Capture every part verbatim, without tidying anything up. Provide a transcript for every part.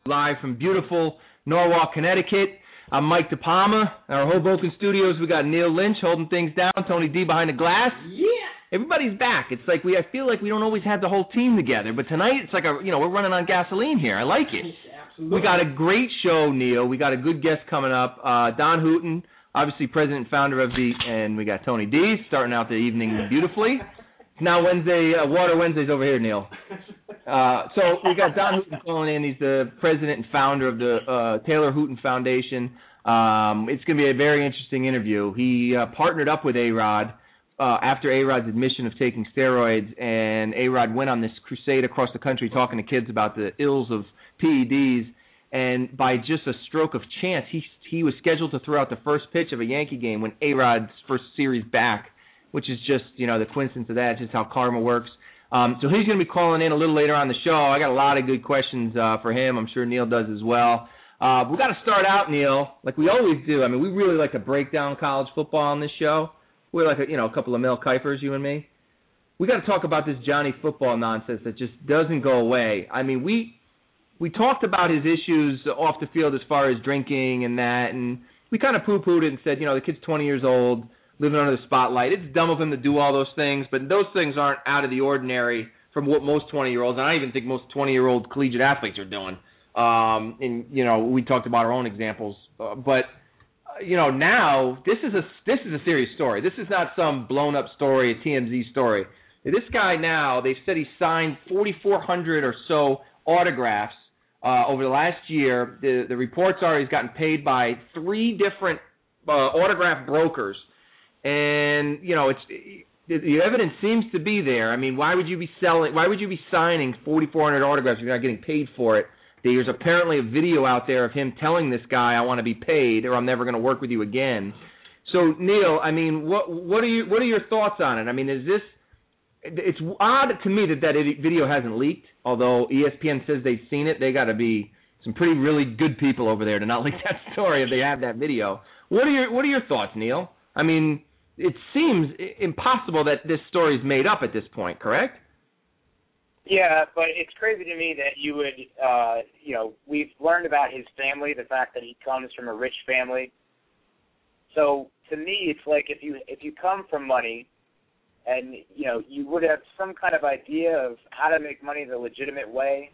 Live from beautiful Norwalk, Connecticut. I'm Mike DePalma. In our Hoboken studios, we got Neil Lynch holding things down, Tony D behind the glass. Yeah. Everybody's back. It's like we I feel like we don't always have the whole team together, but tonight it's like a you know we're running on gasoline here. I like it. Absolutely. We got a great show, Neil. We got a good guest coming up. Uh, Don Hooten, obviously president and founder of the, and we got Tony D starting out the evening beautifully. It's now Wednesday, uh, Water Wednesdays over here, Neil. Uh, so we got Don Hooten calling in. He's the president and founder of the uh, Taylor Hooten Foundation. Um, it's going to be a very interesting interview. He uh, partnered up with A-Rod uh, after A-Rod's admission of taking steroids, and A-Rod went on this crusade across the country talking to kids about the ills of P E Ds. And by just a stroke of chance, he he was scheduled to throw out the first pitch of a Yankee game when A-Rod's first series back, which is just, you know, the coincidence of that. It's just how karma works. Um, so he's going to be calling in a little later on the show. I got a lot of good questions uh, for him. I'm sure Neil does as well. Uh, we got to start out, Neil, like we always do. I mean, we really like to break down college football on this show. We're like, a, you know, a couple of Mel Kifers, you and me. We got to talk about this Johnny football nonsense that just doesn't go away. I mean, we we talked about his issues off the field as far as drinking and that, and we kind of poo-pooed it and said, you know, the kid's twenty years old, living under the spotlight. It's dumb of him to do all those things, but those things aren't out of the ordinary from what most twenty-year-olds, and I even think most twenty-year-old collegiate athletes are doing. Um, and, you know, we talked about our own examples. Uh, but, uh, you know, now this is a this is a serious story. This is not some blown-up story, a T M Z story. This guy now, they've said he signed forty-four hundred or so autographs uh, over the last year. The, the reports are he's gotten paid by three different uh, autograph brokers. And, you know, it's the, the evidence seems to be there. I mean, why would you be selling, why would you be signing forty-four hundred autographs if you're not getting paid for it? There's apparently a video out there of him telling this guy, I want to be paid or I'm never going to work with you again. So, Neil, I mean, what what are you what are your thoughts on it? I mean, is this, it's odd to me that that video hasn't leaked, although E S P N says they've seen it. They got to be some pretty really good people over there to not leak that story if they have that video. What are your what are your thoughts, Neil? I mean, it seems impossible that this story is made up at this point, correct? Yeah, but it's crazy to me that you would, uh, you know, we've learned about his family, the fact that he comes from a rich family. So to me, it's like if you if you come from money, and you know, you would have some kind of idea of how to make money the legitimate way,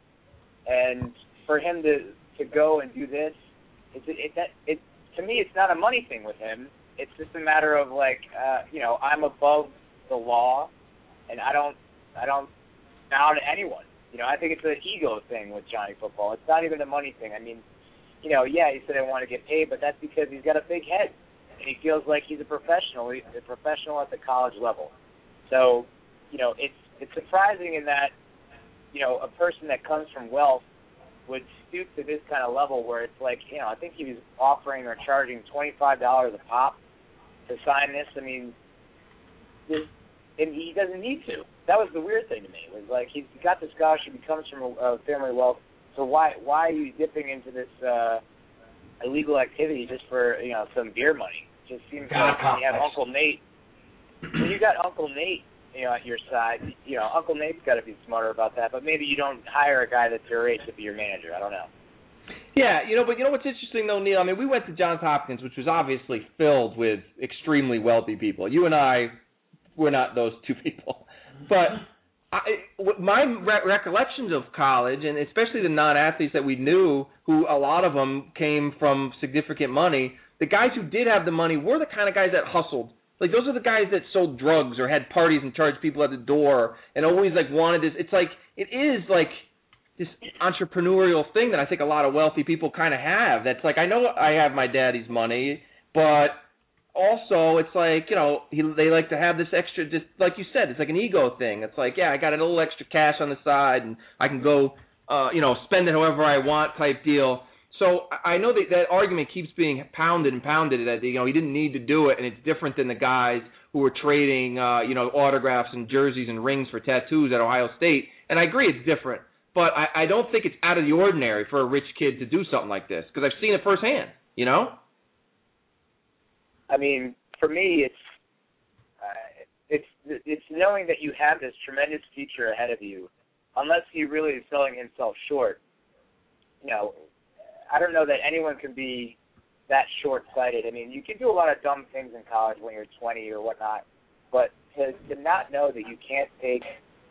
and for him to to go and do this, it's it, that it to me, it's not a money thing with him. It's just a matter of like, uh, you know, I'm above the law, and I don't, I don't bow to anyone. You know, I think it's an ego thing with Johnny Football. It's not even a money thing. I mean, you know, yeah, he said I want to get paid, but that's because he's got a big head, and he feels like he's a professional, he's a professional at the college level. So, you know, it's it's surprising in that, you know, a person that comes from wealth would stoop to this kind of level where it's like, you know, I think he was offering or charging twenty-five dollars a pop to sign this. I mean, this, and he doesn't need to. That was the weird thing to me. It was like he's got the scholarship, he comes from a, a family of wealth, so why why are you dipping into this uh, illegal activity just for, you know, some beer money? It just seems like when you have Uncle Nate, when you got Uncle Nate, you know, at your side, you know, Uncle Nate's got to be smarter about that, but maybe you don't hire a guy that's your age to be your manager. I don't know. Yeah, you know, but you know what's interesting, though, Neil? I mean, we went to Johns Hopkins, which was obviously filled with extremely wealthy people. You and I were not those two people. But I, my re- recollections of college, and especially the non-athletes that we knew, who a lot of them came from significant money, the guys who did have the money were the kind of guys that hustled. Like, those are the guys that sold drugs or had parties and charged people at the door and always, like, wanted this. It's like, it is, like, this entrepreneurial thing that I think a lot of wealthy people kind of have. That's like, I know I have my daddy's money, but also it's like, you know, he, they like to have this extra, just like you said, it's like an ego thing. It's like, yeah, I got a little extra cash on the side and I can go, uh, you know, spend it however I want type deal. So I know that that argument keeps being pounded and pounded that, you know, he didn't need to do it, and it's different than the guys who were trading, uh, you know, autographs and jerseys and rings for tattoos at Ohio State. And I agree it's different. But I, I don't think it's out of the ordinary for a rich kid to do something like this because I've seen it firsthand, you know? I mean, for me, it's uh, it's it's knowing that you have this tremendous future ahead of you, unless he really is selling himself short. you know, I don't know that anyone can be that short-sighted. I mean, you can do a lot of dumb things in college when you're twenty or whatnot, but to, to not know that you can't take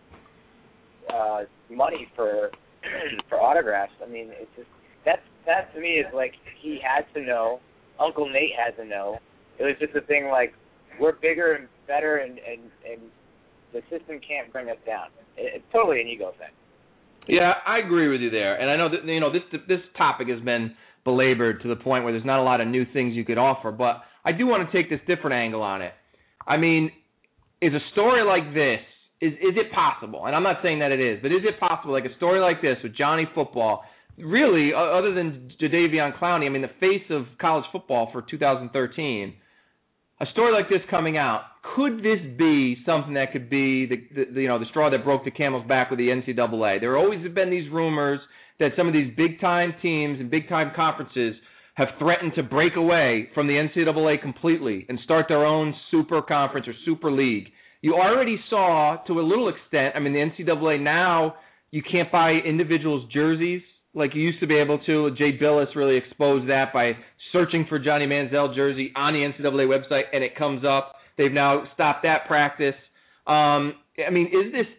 uh, money for for autographs, I mean, it's just that's that to me is like he had to know. Uncle Nate had to know. It was just a thing like we're bigger and better, and and, and the system can't bring us down. It, it's totally an ego thing. Yeah, I agree with you there, and I know that you know this this topic has been belabored to the point where there's not a lot of new things you could offer, but I do want to take this different angle on it. I mean, is a story like this, is is it possible, and I'm not saying that it is, but is it possible, like a story like this with Johnny Football, really, other than Jadeveon Clowney, I mean, the face of college football for two thousand thirteen, a story like this coming out, could this be something that could be the, the you know the straw that broke the camel's back with the N C double A? There always have been these rumors that some of these big-time teams and big-time conferences have threatened to break away from the N C double A completely and start their own super conference or super league. You already saw, to a little extent, I mean, the N C double A now, you can't buy individuals' jerseys like you used to be able to. Jay Billis really exposed that by searching for Johnny Manziel jersey on the N C double A website, and it comes up. They've now stopped that practice. Um, I mean, is this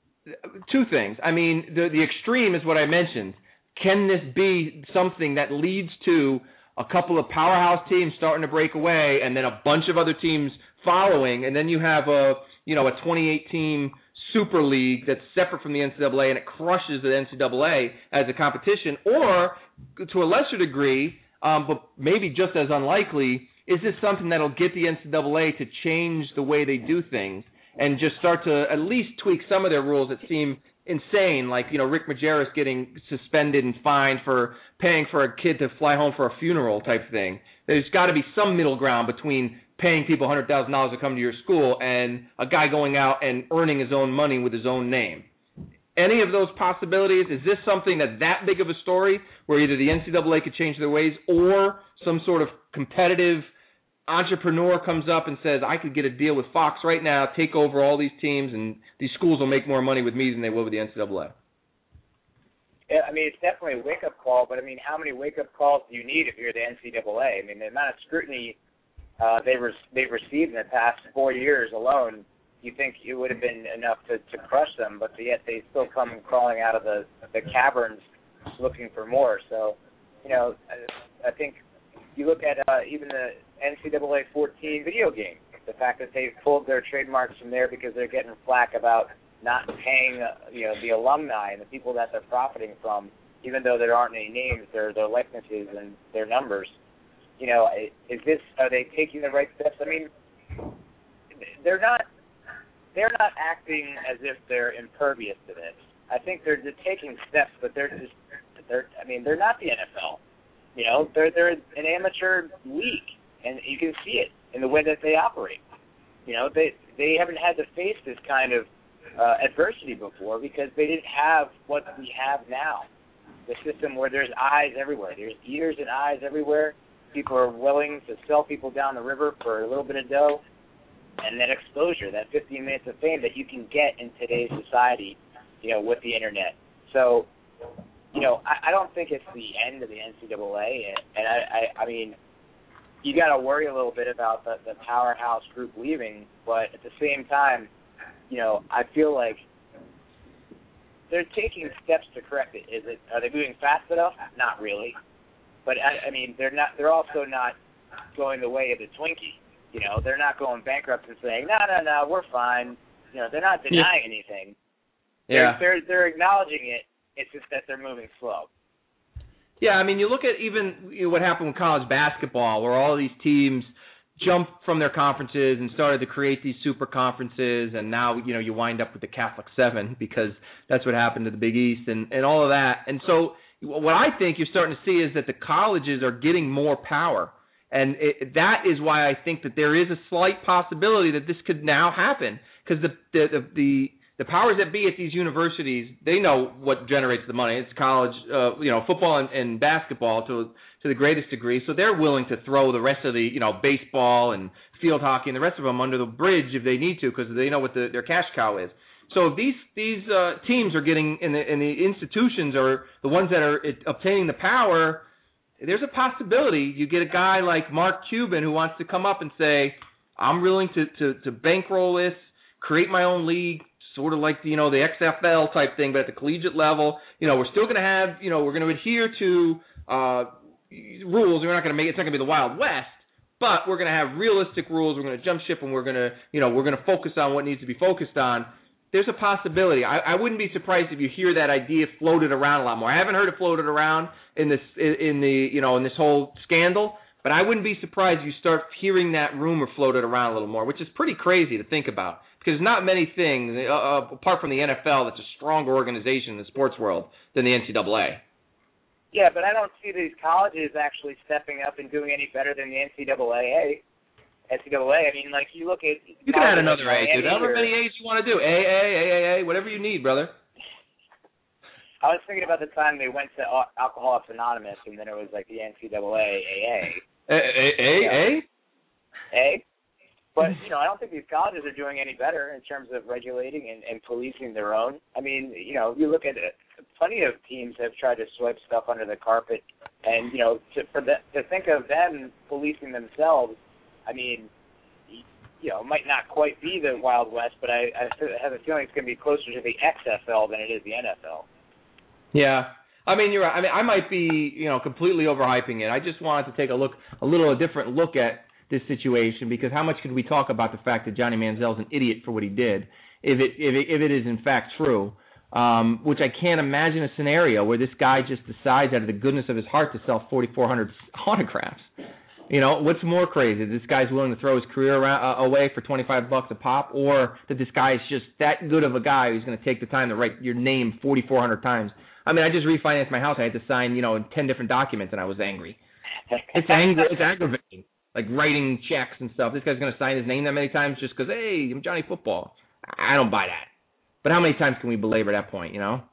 two things? I mean, the the extreme is what I mentioned. Can this be something that leads to a couple of powerhouse teams starting to break away, and then a bunch of other teams following, and then you have a you know a twenty-eight team Super League that's separate from the N C double A, and it crushes the N C double A as a competition? Or, to a lesser degree, um, but maybe just as unlikely, is this something that'll get the N C double A to change the way they do things and just start to at least tweak some of their rules that seem insane, like, you know, Rick Majerus getting suspended and fined for paying for a kid to fly home for a funeral type thing? There's got to be some middle ground between paying people one hundred thousand dollars to come to your school and a guy going out and earning his own money with his own name. Any of those possibilities? Is this something that's that big of a story where either the N C double A could change their ways or some sort of competitive entrepreneur comes up and says, I could get a deal with Fox right now, take over all these teams, and these schools will make more money with me than they will with the N C double A? Yeah, I mean, it's definitely a wake-up call, but, I mean, how many wake-up calls do you need if you're the N C double A? I mean, the amount of scrutiny uh, they re- they've received in the past four years alone, you think it would have been enough to, to crush them, but yet they still come crawling out of the, the caverns looking for more. So, you know, I, I think you look at uh, even the N C double A fourteen video game, the fact that they've pulled their trademarks from there because they're getting flack about not paying, uh, you know, the alumni and the people that they're profiting from, even though there aren't any names, their their likenesses and their numbers. You know, is this, are they taking the right steps? I mean, they're not they're not acting as if they're impervious to this. I think they're, they're taking steps, but they're just they're I mean, they're not the N F L. You know, they're they're an amateur league, and you can see it in the way that they operate. You know, they they haven't had to face this kind of uh, adversity before because they didn't have what we have now. The system where there's eyes everywhere. There's ears and eyes everywhere. People are willing to sell people down the river for a little bit of dough, and that exposure, that fifteen minutes of fame that you can get in today's society, you know, with the internet. So, you know, I, I don't think it's the end of the N C double A, and, and I, I, I mean, you got to worry a little bit about the, the powerhouse group leaving, but at the same time, you know, I feel like they're taking steps to correct it. Is it? Are they moving fast enough? Not really. But I, I mean, they're not. They're also not going the way of the Twinkie. You know, they're not going bankrupt and saying, no, no, no, we're fine. You know, they're not denying yeah. anything. Yeah. They're, they're they're acknowledging it. It's just that they're moving slow. Yeah, I mean, you look at even you know, what happened with college basketball, where all these teams jumped from their conferences and started to create these super conferences, and now, you know, you wind up with the Catholic Seven because that's what happened to the Big East and, and all of that. And so what I think you're starting to see is that the colleges are getting more power. And it, that is why I think that there is a slight possibility that this could now happen, because the the, the the the powers that be at these universities, they know what generates the money. It's college, uh, you know, football and, and basketball to to the greatest degree. So they're willing to throw the rest of the, you know, baseball and field hockey and the rest of them under the bridge if they need to, because they know what the, their cash cow is. So if these these uh, teams are getting in the in the institutions or the ones that are obtaining the power, there's a possibility you get a guy like Mark Cuban who wants to come up and say, I'm willing to, to, to bankroll this, create my own league, sort of like, you know, the X F L type thing, but at the collegiate level. You know, we're still going to have, you know, we're going to adhere to uh, rules. We're not going to make it's not going to be the Wild West, but we're going to have realistic rules. We're going to jump ship, and we're going to, you know, we're going to focus on what needs to be focused on. There's a possibility. I, I wouldn't be surprised if you hear that idea floated around a lot more. I haven't heard it floated around in this in the you know in this whole scandal, but I wouldn't be surprised if you start hearing that rumor floated around a little more, which is pretty crazy to think about because there's not many things uh, apart from the N F L that's a stronger organization in the sports world than the N C double A. Yeah, but I don't see these colleges actually stepping up and doing any better than the N C double A. N C double A. I mean, like, you look at... You can add another A, dude. However many A's you want to do. A A, A A A, whatever you need, brother. I was thinking about the time they went to Alcoholics Anonymous, and then it was like the N C double A, A A. A, A, A, A? A? But, you know, I don't think these colleges are doing any better in terms of regulating and, and policing their own. I mean, you know, you look at it, plenty of teams have tried to swipe stuff under the carpet, and, you know, to, for the, to think of them policing themselves, I mean, you know, it might not quite be the Wild West, but I, I have a feeling it's going to be closer to the X F L than it is the N F L. Yeah. I mean, you're right. I mean, I might be, you know, completely overhyping it. I just wanted to take a look, a little a different look at this situation because how much could we talk about the fact that Johnny Manziel's an idiot for what he did if it if it, if it is in fact true, um, which I can't imagine a scenario where this guy just decides out of the goodness of his heart to sell forty-four hundred autographs. You know, what's more crazy? This guy's willing to throw his career around, uh, away for twenty-five bucks a pop, or that this guy is just that good of a guy who's going to take the time to write your name forty-four hundred times. I mean, I just refinanced my house. I had to sign, you know, ten different documents, and I was angry. It's angry. It's aggravating. Like writing checks and stuff. This guy's going to sign his name that many times just because, hey, I'm Johnny Football. I don't buy that. But how many times can we belabor that point, you know?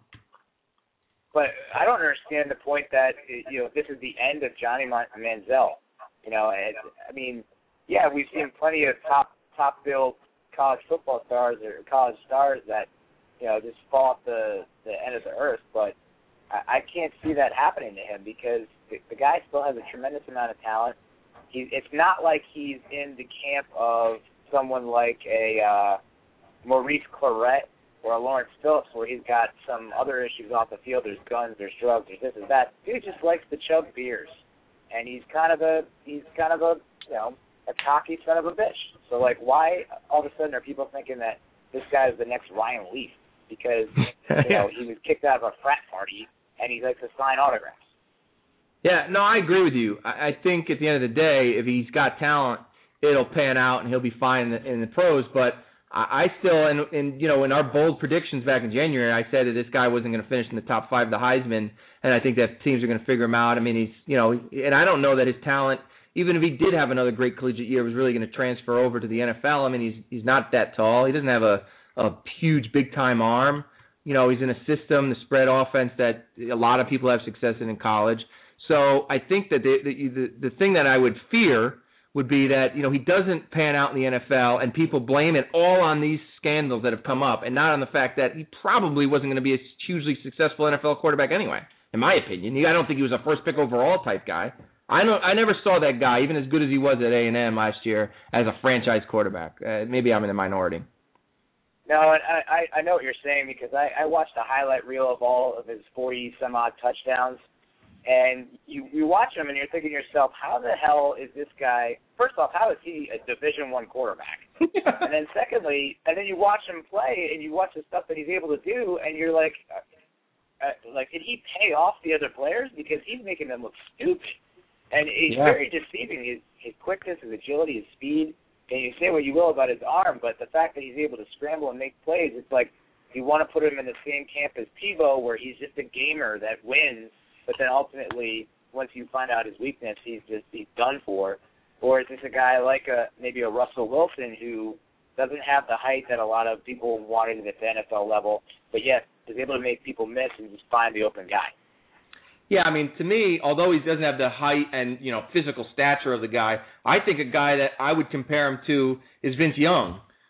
But I don't understand the point that, you know, this is the end of Johnny Manziel. You know, and, I mean, yeah, we've seen plenty of top top billed college football stars or college stars that, you know, just fall off the, the end of the earth. But I, I can't see that happening to him because the, the guy still has a tremendous amount of talent. He, it's not like he's in the camp of someone like a uh, Maurice Claret or a Lawrence Phillips where he's got some other issues off the field. There's guns, there's drugs, there's this and that. Dude just likes to chug beers. And he's kind of a he's kind of a you know a cocky son of a bitch. So like, why all of a sudden are people thinking that this guy is the next Ryan Leaf because you know he was kicked out of a frat party and he likes to sign autographs? Yeah, no, I agree with you. I, I think at the end of the day, if he's got talent, it'll pan out and he'll be fine in the, in the pros. But I, I still, and, and you know, in our bold predictions back in January, I said that this guy wasn't going to finish in the top five of the Heisman. And I think that teams are going to figure him out. I mean, he's, you know, and I don't know that his talent, even if he did have another great collegiate year, was really going to transfer over to the N F L. I mean, he's he's not that tall. He doesn't have a, a huge big-time arm. You know, he's in a system, the spread offense that a lot of people have success in in college. So I think that the the, the, the thing that I would fear would be that, you know, he doesn't pan out in the N F L and people blame it all on these scandals that have come up and not on the fact that he probably wasn't going to be a hugely successful N F L quarterback anyway. In my opinion, I don't think he was a first pick overall type guy. I know I never saw that guy, even as good as he was at A and M last year, as a franchise quarterback. Uh, maybe I'm in the minority. No, and I, I know what you're saying because I, I watched a highlight reel of all of his forty some odd touchdowns, and you you watch him and you're thinking to yourself, how the hell is this guy? First off, how is he a Division One quarterback? And then secondly, and then you watch him play and you watch the stuff that he's able to do, and you're like. Uh, like, did he pay off the other players? Because he's making them look stupid. And he's yeah. very deceiving. His, his quickness, his agility, his speed. And you say what you will about his arm, but the fact that he's able to scramble and make plays, it's like you want to put him in the same camp as Tebow, where he's just a gamer that wins, but then ultimately, once you find out his weakness, he's just he's done for. Or is this a guy like a maybe a Russell Wilson who doesn't have the height that a lot of people wanted at the N F L level, but yet is able to make people miss and just find the open guy? Yeah, I mean, to me, although he doesn't have the height and, you know, physical stature of the guy, I think a guy that I would compare him to is Vince Young,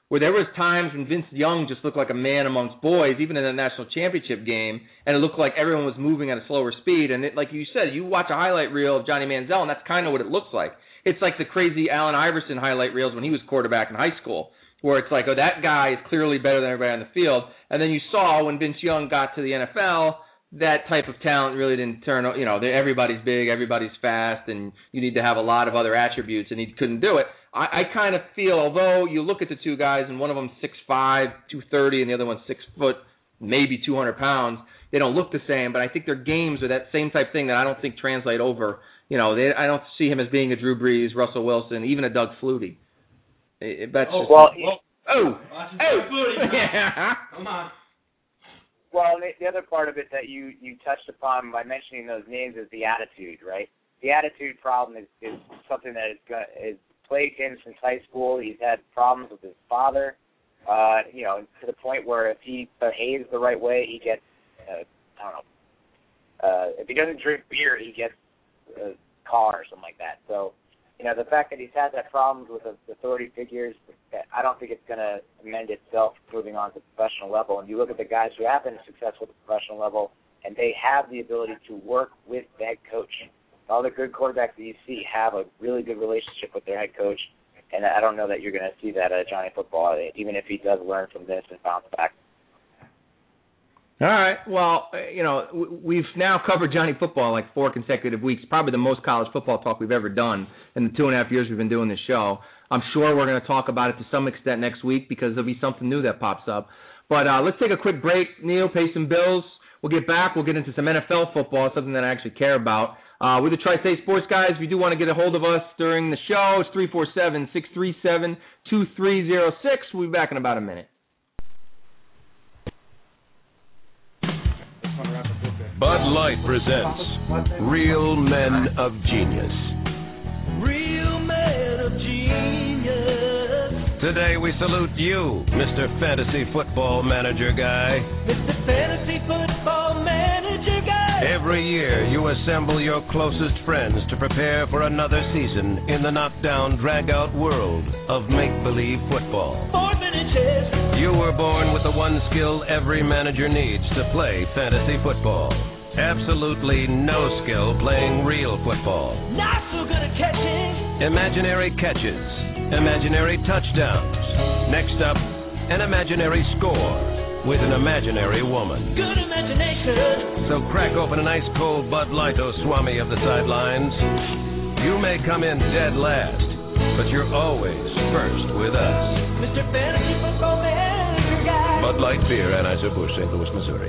where there was times when Vince Young just looked like a man amongst boys, even in a national championship game, and it looked like everyone was moving at a slower speed. And it, like you said, you watch a highlight reel of Johnny Manziel, and that's kind of what it looks like. It's like the crazy Allen Iverson highlight reels when he was quarterback in high school, where it's like, oh, that guy is clearly better than everybody on the field. And then you saw when Vince Young got to the N F L, that type of talent really didn't turn, you know, everybody's big, everybody's fast, and you need to have a lot of other attributes, and he couldn't do it. I, I kind of feel, although you look at the two guys, and one of them's six five, two thirty, and the other one's six foot, maybe two hundred pounds, they don't look the same, but I think their games are that same type thing that I don't think translate over. You know, they, I don't see him as being a Drew Brees, Russell Wilson, even a Doug Flutie. It, that's oh, just, well, oh, oh, oh, yeah. Come on. Well, the, the other part of it that you, you touched upon by mentioning those names is the attitude, right? The attitude problem is, is something that is, is plagued him since high school. He's had problems with his father, uh, you know, to the point where if he behaves the right way, he gets, uh, I don't know, uh, if he doesn't drink beer, he gets a car or something like that. So, you know, the fact that he's had that problems with authority figures, I don't think it's going to amend itself moving on to the professional level. And you look at the guys who have been successful at the professional level, and they have the ability to work with the head coach. All the good quarterbacks that you see have a really good relationship with their head coach, and I don't know that you're going to see that at Johnny Football, even if he does learn from this and bounce back. All right. Well, you know, we've now covered Johnny Football like four consecutive weeks, probably the most college football talk we've ever done in the two and a half years we've been doing this show. I'm sure we're going to talk about it to some extent next week because there'll be something new that pops up. But uh, let's take a quick break, Neil, pay some bills. We'll get back. We'll get into some N F L football, something that I actually care about. Uh, we're the Tri-State Sports guys. If you do want to get a hold of us during the show, it's three four seven, six three seven, two three zero six. We'll be back in about a minute. Bud Light presents Real Men of Genius. Real Men of Genius. Today we salute you, Mister Fantasy Football Manager Guy. Mister Fantasy Football Manager Guy. Every year you assemble your closest friends to prepare for another season in the knockdown, drag-out world of make-believe football. Fourth inches. You were born with the one skill every manager needs to play fantasy football. Absolutely no skill playing real football. Not so good at catching. Imaginary catches. Imaginary touchdowns. Next up, an imaginary score with an imaginary woman. Good imagination. So crack open an ice cold Bud Light, oh Swami of the sidelines. You may come in dead last, but you're always first with us. Mister Fantasy Football Manager Guy. Bud Light Beer, Anheuser-Busch, Saint Louis, Missouri.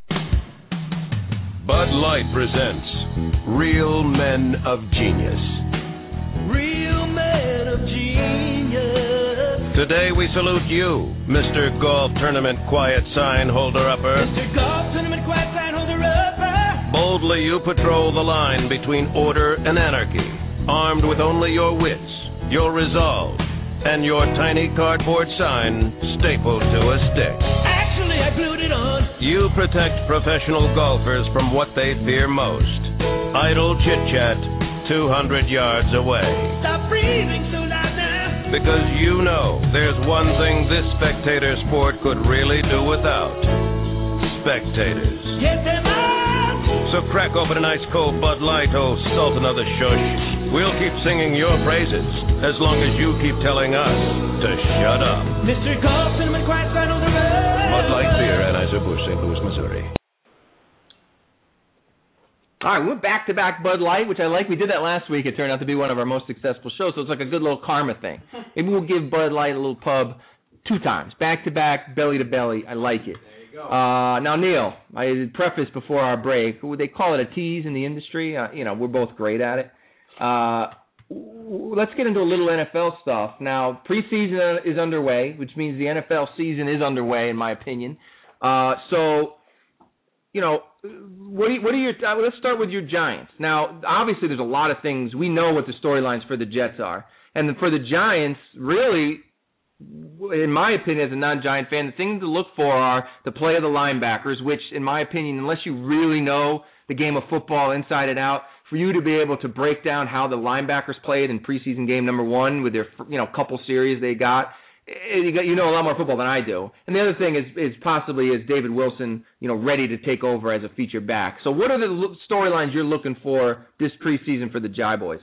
Bud Light presents Real Men of Genius. Real Men of Genius. Today we salute you, Mister Golf Tournament Quiet Sign Holder-Upper. Mister Golf Tournament Quiet Sign Holder-Upper. Boldly you patrol the line between order and anarchy, armed with only your wits, your resolve, and your tiny cardboard sign stapled to a stick. Actually, I glued it on. You protect professional golfers from what they fear most. Idle chit-chat two hundred yards away. Stop breathing so loud now. Because you know there's one thing this spectator sport could really do without. Spectators. Get them out. So crack open an ice-cold Bud Light, oh Sultan of the Shush. We'll keep singing your praises as long as you keep telling us to shut up. Mister Golf Tournament Quiet Sign Holder-Upper. Bud Light Beer, Anheuser-Busch, Saint Louis, Missouri. All right, we're back-to-back Bud Light, which I like. We did that last week. It turned out to be one of our most successful shows, so it's like a good little karma thing. Maybe we'll give Bud Light a little pub two times, back-to-back, belly-to-belly. I like it. There you go. Uh, now, Neil, I prefaced before our break, they call it a tease in the industry. Uh, you know, we're both great at it. Uh, let's get into a little N F L stuff. Now, preseason is underway, which means the N F L season is underway, in my opinion. Uh, so, you know, what, do you, what are your uh, – let's start with your Giants. Now, obviously there's a lot of things. We know what the storylines for the Jets are. And for the Giants, really, in my opinion, as a non-Giant fan, the things to look for are the play of the linebackers, which, in my opinion, unless you really know the game of football inside and out, for you to be able to break down how the linebackers played in preseason game number one with their, you know, couple series they got, you know a lot more football than I do. And the other thing is, is possibly is David Wilson, you know, ready to take over as a feature back. So what are the storylines you're looking for this preseason for the Jai Boys?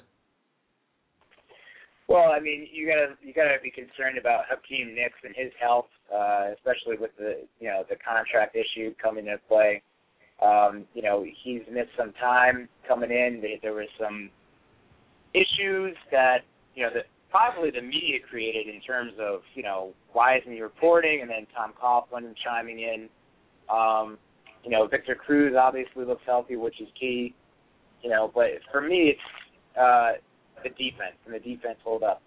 Well, I mean, you gotta you gotta be concerned about Hakeem Nicks and his health, uh, especially with the you know the contract issue coming into play. Um, you know, he's missed some time coming in. There was some issues that you know that probably the media created in terms of you know why isn't he reporting, and then Tom Coughlin chiming in. Um, you know, Victor Cruz obviously looks healthy, which is key. You know, but for me, it's uh, the defense, and the defense hold up.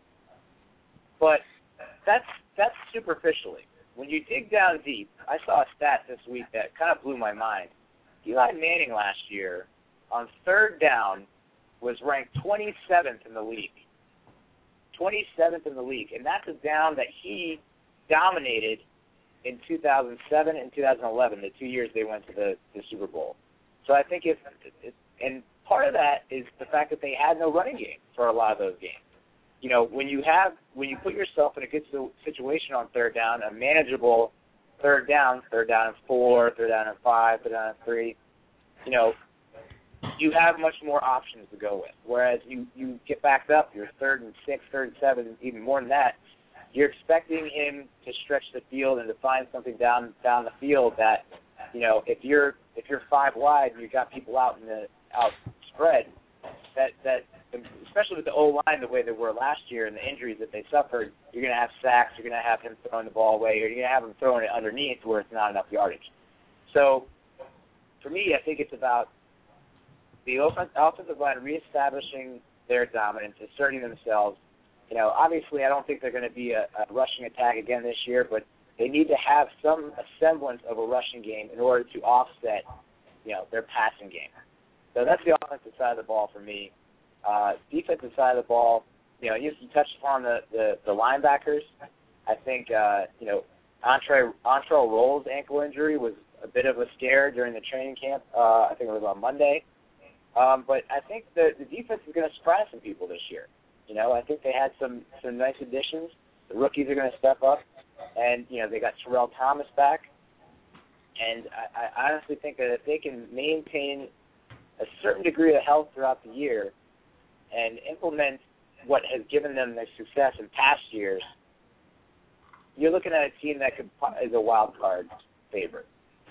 But that's that's superficially. When you dig down deep, I saw a stat this week that kind of blew my mind. Eli Manning last year on third down was ranked twenty-seventh in the league. twenty-seventh in the league, and that's a down that he dominated in two thousand seven and two thousand eleven, the two years they went to the, the Super Bowl. So I think if, if and part of that is the fact that they had no running game for a lot of those games. You know, when you have when you put yourself in a good situation on third down, a manageable third down, third down and four, third down and five, third down and three, you know, you have much more options to go with. Whereas you, you get backed up, you're third and six, third and seven, even more than that, you're expecting him to stretch the field and to find something down down the field that, you know, if you're if you're five wide and you've got people out in the out spread, that that especially with the O-line the way they were last year and the injuries that they suffered, you're going to have sacks, you're going to have him throwing the ball away, or you're going to have him throwing it underneath where it's not enough yardage. So, for me, I think it's about the offensive line reestablishing their dominance, asserting themselves. You know, obviously, I don't think they're going to be a, a rushing attack again this year, but they need to have some semblance of a rushing game in order to offset, you know, their passing game. So that's the offensive side of the ball for me. Uh, defensive side of the ball, you know, you, you touched upon the, the, the linebackers. I think, uh, you know, Entre, Antrell Roll's ankle injury was a bit of a scare during the training camp. Uh, I think it was on Monday. Um, but I think the, the defense is going to surprise some people this year. You know, I think they had some, some nice additions. The rookies are going to step up. And, you know, they got Terrell Thomas back. And I, I honestly think that if they can maintain a certain degree of health throughout the year and implement what has given them their success in past years, you're looking at a team that could is a wild card favorite.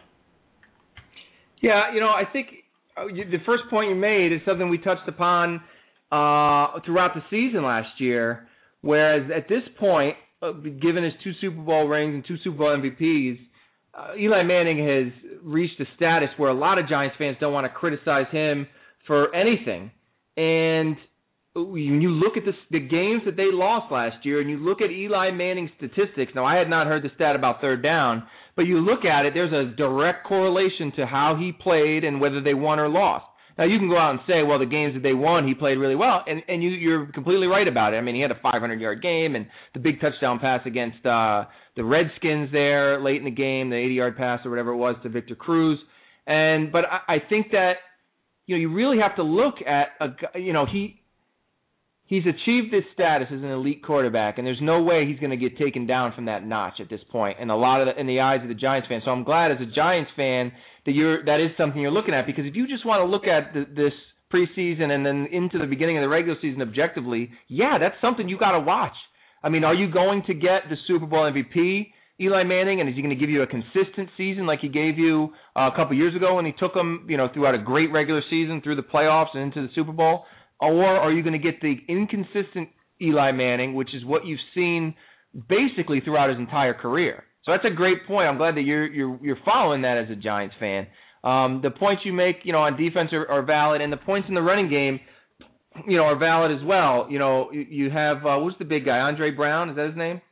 Yeah, you know, I think the first point you made is something we touched upon uh, throughout the season last year, whereas at this point, uh, given his two Super Bowl rings and two Super Bowl M V Ps, uh, Eli Manning has reached a status where a lot of Giants fans don't want to criticize him for anything. And when you look at the, the games that they lost last year and you look at Eli Manning's statistics, now I had not heard the stat about third down, but you look at it, there's a direct correlation to how he played and whether they won or lost. Now, you can go out and say, well, the games that they won, he played really well, and, and you, you're completely right about it. I mean, he had a five hundred yard game and the big touchdown pass against uh, the Redskins there late in the game, the eighty yard pass or whatever it was to Victor Cruz. And But I, I think that, you know, you really have to look at, a, you know, he he's achieved this status as an elite quarterback, and there's no way he's going to get taken down from that notch at this point in a lot of the, in the eyes of the Giants fans. So I'm glad as a Giants fan that you're that is something you're looking at, because if you just want to look at the, this preseason and then into the beginning of the regular season objectively, yeah, that's something you got to watch. I mean, are you going to get the Super Bowl M V P, Eli Manning, and is he going to give you a consistent season like he gave you uh, a couple years ago when he took him, you know, throughout a great regular season through the playoffs and into the Super Bowl? Or are you going to get the inconsistent Eli Manning, which is what you've seen basically throughout his entire career? So that's a great point. I'm glad that you're you're you're following that as a Giants fan. Um, the points you make, you know, on defense are, are valid, and the points in the running game, you know, are valid as well. You know, you, you have uh, what's the big guy? Andre Brown, is that his name?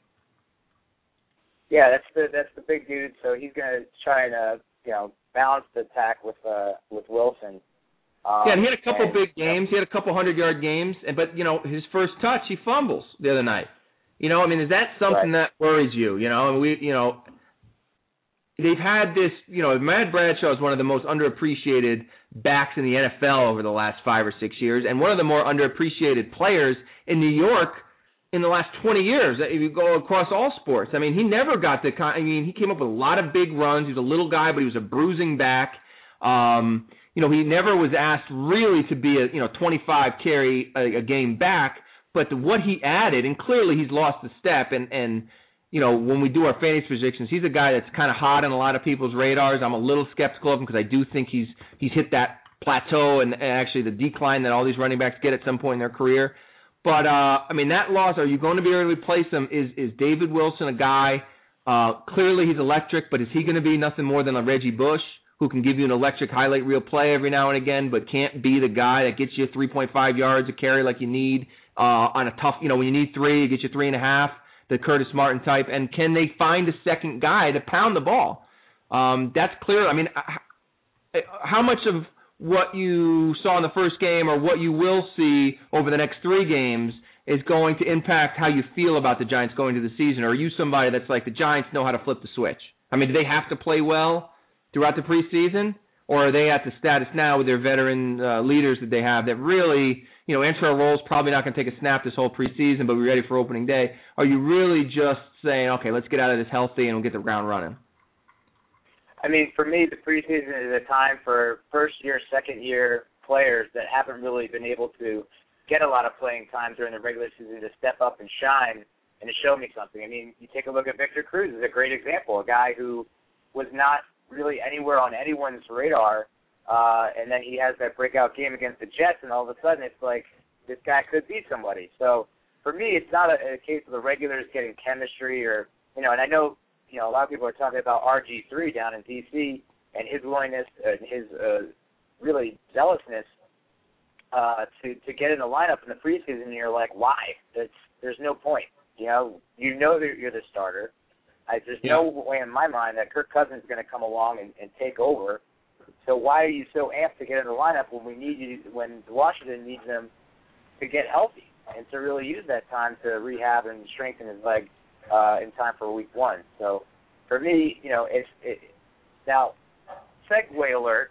Yeah, that's the that's the big dude. So he's going to try and uh, you know balance the attack with uh, with Wilson. Um, yeah, and he had a couple and, big games. He had a couple hundred-yard games, but, you know, his first touch, he fumbles the other night. You know, I mean, is that something right. that worries you? You know, and we, you know, they've had this, you know, Matt Bradshaw is one of the most underappreciated backs in the N F L over the last five or six years, and one of the more underappreciated players in New York in the last twenty years. If you go across all sports, I mean, he never got the. I mean, he came up with a lot of big runs. He was a little guy, but he was a bruising back. Um, you know, he never was asked really to be a you know twenty-five carry a, a game back. But the, what he added, and clearly he's lost a step. And and you know, when we do our fantasy predictions, he's a guy that's kind of hot on a lot of people's radars. I'm a little skeptical of him because I do think he's he's hit that plateau and, and actually the decline that all these running backs get at some point in their career. But, uh, I mean, that loss, are you going to be able to replace him? Is is David Wilson a guy, uh, clearly he's electric, but is he going to be nothing more than a Reggie Bush who can give you an electric highlight reel play every now and again, but can't be the guy that gets you three point five yards a carry like you need uh, on a tough, you know, when you need three, it gets you three and a half, the Curtis Martin type, and can they find a second guy to pound the ball? Um, that's clear. I mean, how much of what you saw in the first game or what you will see over the next three games is going to impact how you feel about the Giants going to the season? Or are you somebody that's like, the Giants know how to flip the switch? I mean, do they have to play well throughout the preseason? Or are they at the status now with their veteran uh, leaders that they have that really, you know, Antrell Roll's probably not going to take a snap this whole preseason, but we're ready for opening day. Are you really just saying, okay, let's get out of this healthy and we'll get the ground running? I mean, for me, the preseason is a time for first-year, second-year players that haven't really been able to get a lot of playing time during the regular season to step up and shine and to show me something. I mean, you take a look at Victor Cruz is a great example, a guy who was not really anywhere on anyone's radar, uh, and then he has that breakout game against the Jets, and all of a sudden it's like this guy could be somebody. So for me, it's not a, a case of the regulars getting chemistry or, you know, and I know, you know, a lot of people are talking about R G three down in D C and his willingness and his uh, really zealousness uh, to to get in the lineup in the preseason. And you're like, why? There's there's no point. You know, you know that you're the starter. I, there's yeah. no way in my mind that Kirk Cousins is going to come along and, and take over. So why are you so amped to get in the lineup when we need you? When Washington needs them to get healthy and to really use that time to rehab and strengthen his leg uh, in time for week one. So for me, you know, it's it, now segue alert.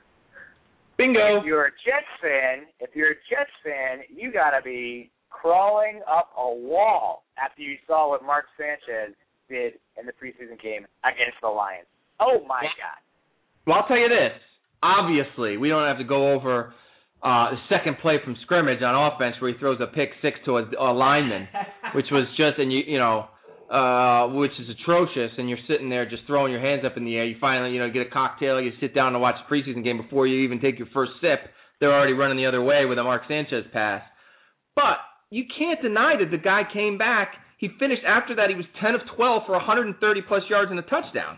Bingo. If you're a Jets fan, if you're a Jets fan, you got to be crawling up a wall after you saw what Mark Sanchez did in the preseason game against the Lions. Oh my God. Well, I'll tell you this. Obviously, we don't have to go over uh, the second play from scrimmage on offense where he throws a pick six to a, a lineman, which was just, and you, you know, uh, which is atrocious, and you're sitting there just throwing your hands up in the air. You finally, you know, get a cocktail, you sit down to watch the preseason game before you even take your first sip. They're already running the other way with a Mark Sanchez pass. But you can't deny that the guy came back. He finished after that. He was ten of twelve for one hundred thirty plus yards and a touchdown.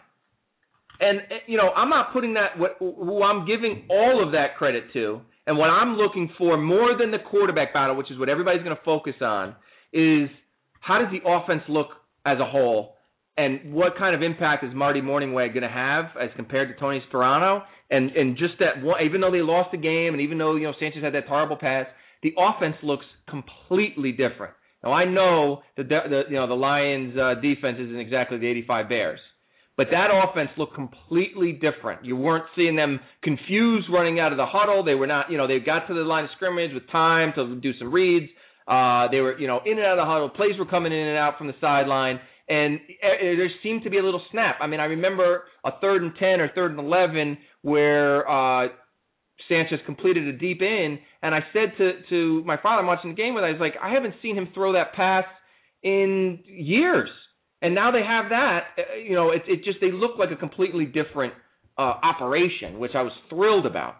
And, you know, I'm not putting that, what, who I'm giving all of that credit to, and what I'm looking for more than the quarterback battle, which is what everybody's going to focus on, is how does the offense look as a whole, and what kind of impact is Marty Mornhinweg going to have as compared to Tony Sperano? And and just that one, even though they lost the game, and even though, you know, Sanchez had that horrible pass, the offense looks completely different. Now, I know that the, the you know the Lions' uh, defense isn't exactly the eighty-five Bears, but that offense looked completely different. You weren't seeing them confused running out of the huddle. They were not, you know, they got to the line of scrimmage with time to do some reads. Uh, they were, you know, in and out of the huddle. Plays were coming in and out from the sideline, and there seemed to be a little snap. I mean, I remember a third and ten or third and eleven where uh, Sanchez completed a deep in, and I said to, to my father, I'm watching the game with, I was like, I haven't seen him throw that pass in years. And now they have that, you know, it, it just, they look like a completely different uh, operation, which I was thrilled about.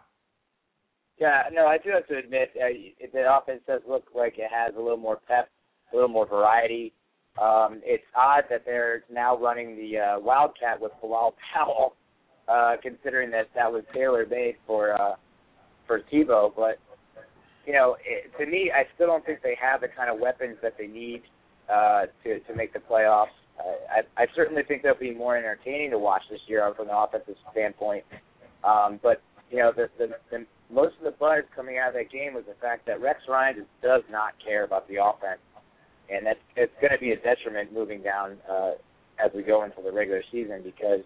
Yeah, no, I do have to admit, uh, the offense does look like it has a little more pep, a little more variety. Um, it's odd that they're now running the uh, Wildcat with Bilal Powell, uh, considering that that was tailor-made for uh, for Tebow. But, you know, it, to me, I still don't think they have the kind of weapons that they need uh, to, to make the playoffs. Uh, I, I certainly think they'll be more entertaining to watch this year from the offensive standpoint. Um, but, you know, the, the, the most of the buzz coming out of that game was the fact that Rex Ryan just does not care about the offense. And that's, it's going to be a detriment moving down uh, as we go into the regular season because,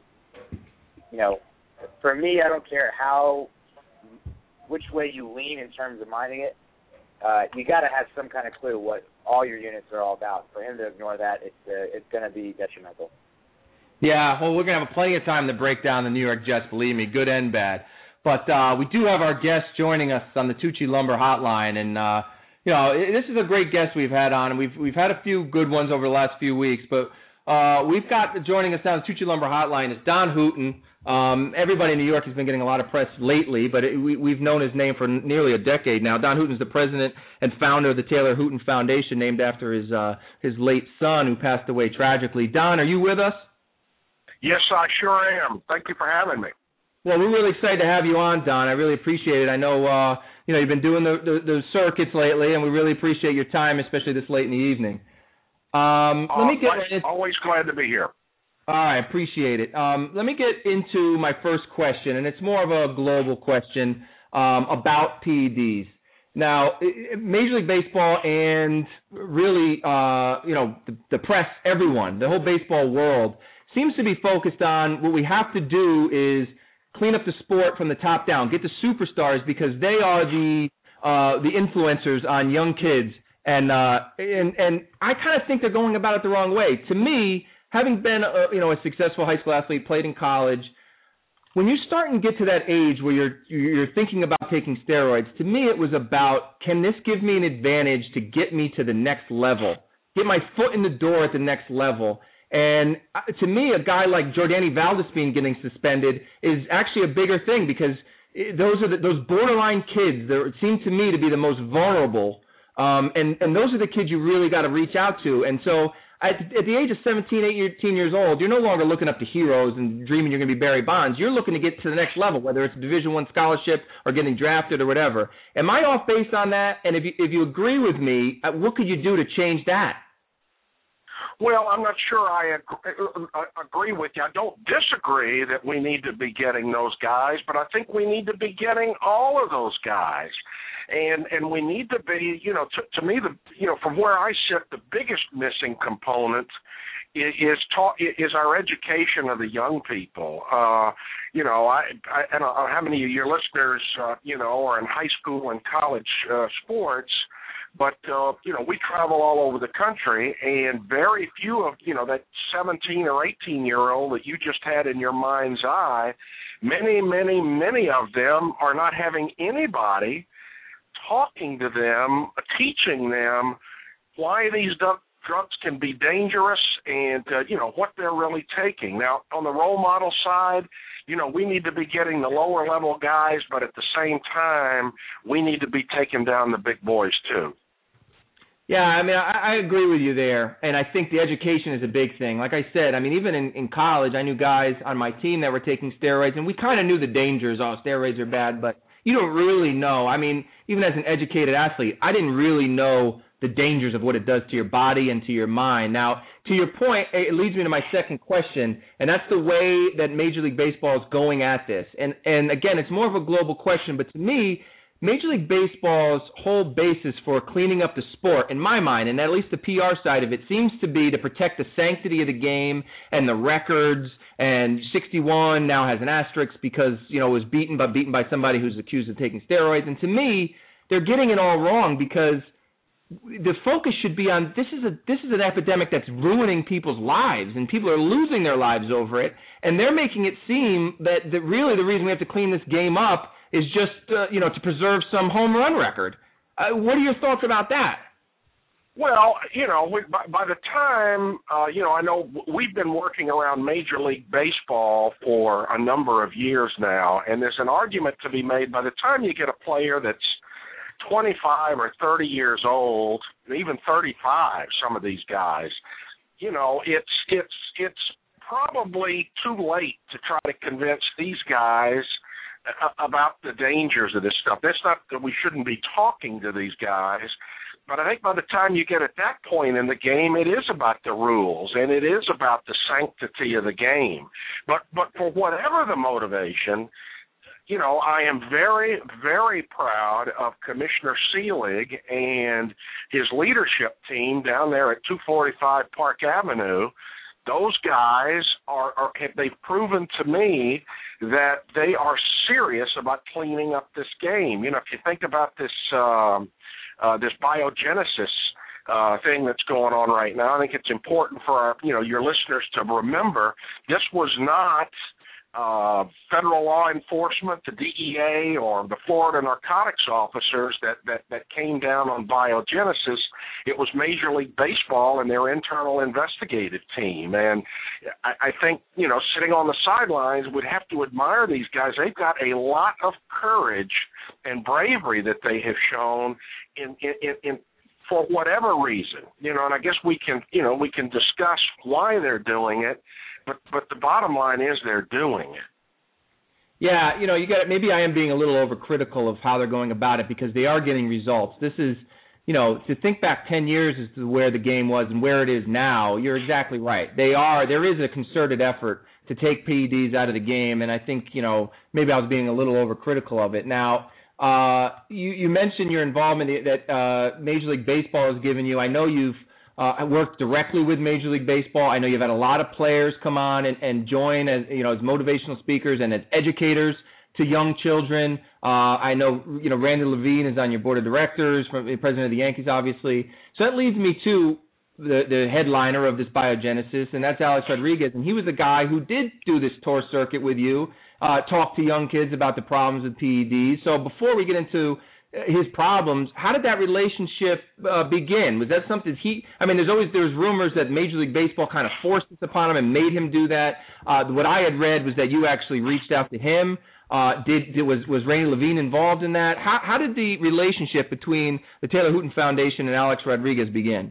you know, for me, I don't care how, which way you lean in terms of minding it. uh, you got to have some kind of clue what all your units are all about. For him to ignore that, it's uh, it's going to be detrimental. Yeah, well, we're going to have plenty of time to break down the New York Jets, believe me, good and bad. But uh, we do have our guest joining us on the Tucci Lumber Hotline, and uh, you know, this is a great guest we've had on, and we've we've had a few good ones over the last few weeks. But uh, we've got joining us on the Tucci Lumber Hotline is Don Hooton. Um, everybody in New York has been getting a lot of press lately, but it, we, we've known his name for nearly a decade now. Don Hooton is the president and founder of the Taylor Hooton Foundation, named after his uh, his late son, who passed away tragically. Don, are you with us? Yes, I sure am. Thank you for having me. Well, we're really excited to have you on, Don. I really appreciate it. I know uh, you know you've been doing the, the, the circuits lately, and we really appreciate your time, especially this late in the evening. Um, uh, let me get always, right always glad to be here. All right, appreciate it. Um, let me get into my first question, and it's more of a global question um, about P E Ds. Now, Major League Baseball and really, uh, you know, the, the press, everyone, the whole baseball world seems to be focused on what we have to do is clean up the sport from the top down, get the superstars, because they are the uh, the influencers on young kids. And uh, and and I kind of think they're going about it the wrong way. To me, having been a, you know a successful high school athlete, played in college, when you start and get to that age where you're you're thinking about taking steroids, to me it was about, can this give me an advantage to get me to the next level, get my foot in the door at the next level? And to me, a guy like Jordany Valdespin getting suspended is actually a bigger thing, because those are the, those borderline kids that seem to me to be the most vulnerable, um, and and those are the kids you really got to reach out to. And so at, at the age of seventeen, eighteen years old, you're no longer looking up to heroes and dreaming you're going to be Barry Bonds. You're looking to get to the next level, whether it's a Division One scholarship or getting drafted or whatever. Am I off base on that? And if you if you agree with me, what could you do to change that? Well, I'm not sure I agree with you. I don't disagree that we need to be getting those guys, but I think we need to be getting all of those guys. And and we need to be, you know, to, to me, the you know, from where I sit, the biggest missing component is is, ta- is our education of the young people. Uh, you know, I, I, I don't know how many of your listeners, uh, you know, are in high school and college uh, sports. But, uh, you know, we travel all over the country, and very few of, you know, that seventeen or eighteen-year-old that you just had in your mind's eye, many, many, many of them are not having anybody talking to them, teaching them why these drugs can be dangerous and, uh, you know, what they're really taking. Now, on the role model side, you know, we need to be getting the lower-level guys, but at the same time, we need to be taking down the big boys, too. Yeah, I mean, I, I agree with you there, and I think the education is a big thing. Like I said, I mean, even in, in college, I knew guys on my team that were taking steroids, and we kind of knew the dangers. Oh, steroids are bad, but you don't really know. I mean, even as an educated athlete, I didn't really know the dangers of what it does to your body and to your mind. Now, to your point, it leads me to my second question, and that's the way that Major League Baseball is going at this. And, and again, it's more of a global question, but to me, Major League Baseball's whole basis for cleaning up the sport, in my mind, and at least the P R side of it, seems to be to protect the sanctity of the game and the records. And sixty-one now has an asterisk because, you know, it was beaten, but beaten by somebody who's accused of taking steroids. And to me, they're getting it all wrong, because the focus should be on this is a this is an epidemic that's ruining people's lives, and people are losing their lives over it. And they're making it seem that, that really the reason we have to clean this game up is just, uh, you know, to preserve some home run record. Uh, what are your thoughts about that? Well, you know, we, by, by the time, uh, you know, I know we've been working around Major League Baseball for a number of years now, and there's an argument to be made by the time you get a player that's twenty-five or thirty years old, even thirty-five, some of these guys, you know, it's it's it's probably too late to try to convince these guys about the dangers of this stuff. That's not that we shouldn't be talking to these guys, but I think by the time you get at that point in the game, it is about the rules, and it is about the sanctity of the game. But but for whatever the motivation, you know, I am very, very proud of Commissioner Seelig and his leadership team down there at two forty-five Park Avenue. Those guys are, are they've proven to me that they are serious about cleaning up this game. You know, if you think about this um, uh, this biogenesis uh, thing that's going on right now. I think it's important for our, you know, your listeners to remember this was not uh, federal law enforcement, the D E A, or the Florida narcotics officers that, that, that came down on biogenesis. It was Major League Baseball and their internal investigative team. And I, I think, you know, sitting on the sidelines, we'd have to admire these guys. They've got a lot of courage and bravery that they have shown in, in, in for whatever reason, you know, and I guess we can, you know, we can discuss why they're doing it, but but the bottom line is they're doing it. Yeah, you know, you got maybe I am being a little overcritical of how they're going about it because they are getting results. This is, you know, to think back ten years as to where the game was and where it is now, you're exactly right. They are, there is a concerted effort to take P E Ds out of the game, and I think, you know, maybe I was being a little overcritical of it. Now, Uh, you, you mentioned your involvement that uh, Major League Baseball has given you. I know you've uh, worked directly with Major League Baseball. I know you've had a lot of players come on and, and join as, you know, as motivational speakers and as educators to young children. Uh, I know, you know, Randy Levine is on your board of directors, from the president of the Yankees, obviously. So that leads me to the, the headliner of this biogenesis, and that's Alex Rodriguez. And he was the guy who did do this tour circuit with you. Uh, talk to young kids about the problems with P E Ds. So before we get into his problems, how did that relationship uh, begin? Was that something he, I mean, there's always, there's rumors that Major League Baseball kind of forced this upon him and made him do that. Uh, what I had read was that you actually reached out to him. Uh, did, did was, was Randy Levine involved in that? How, how did the relationship between the Taylor Hooton Foundation and Alex Rodriguez begin?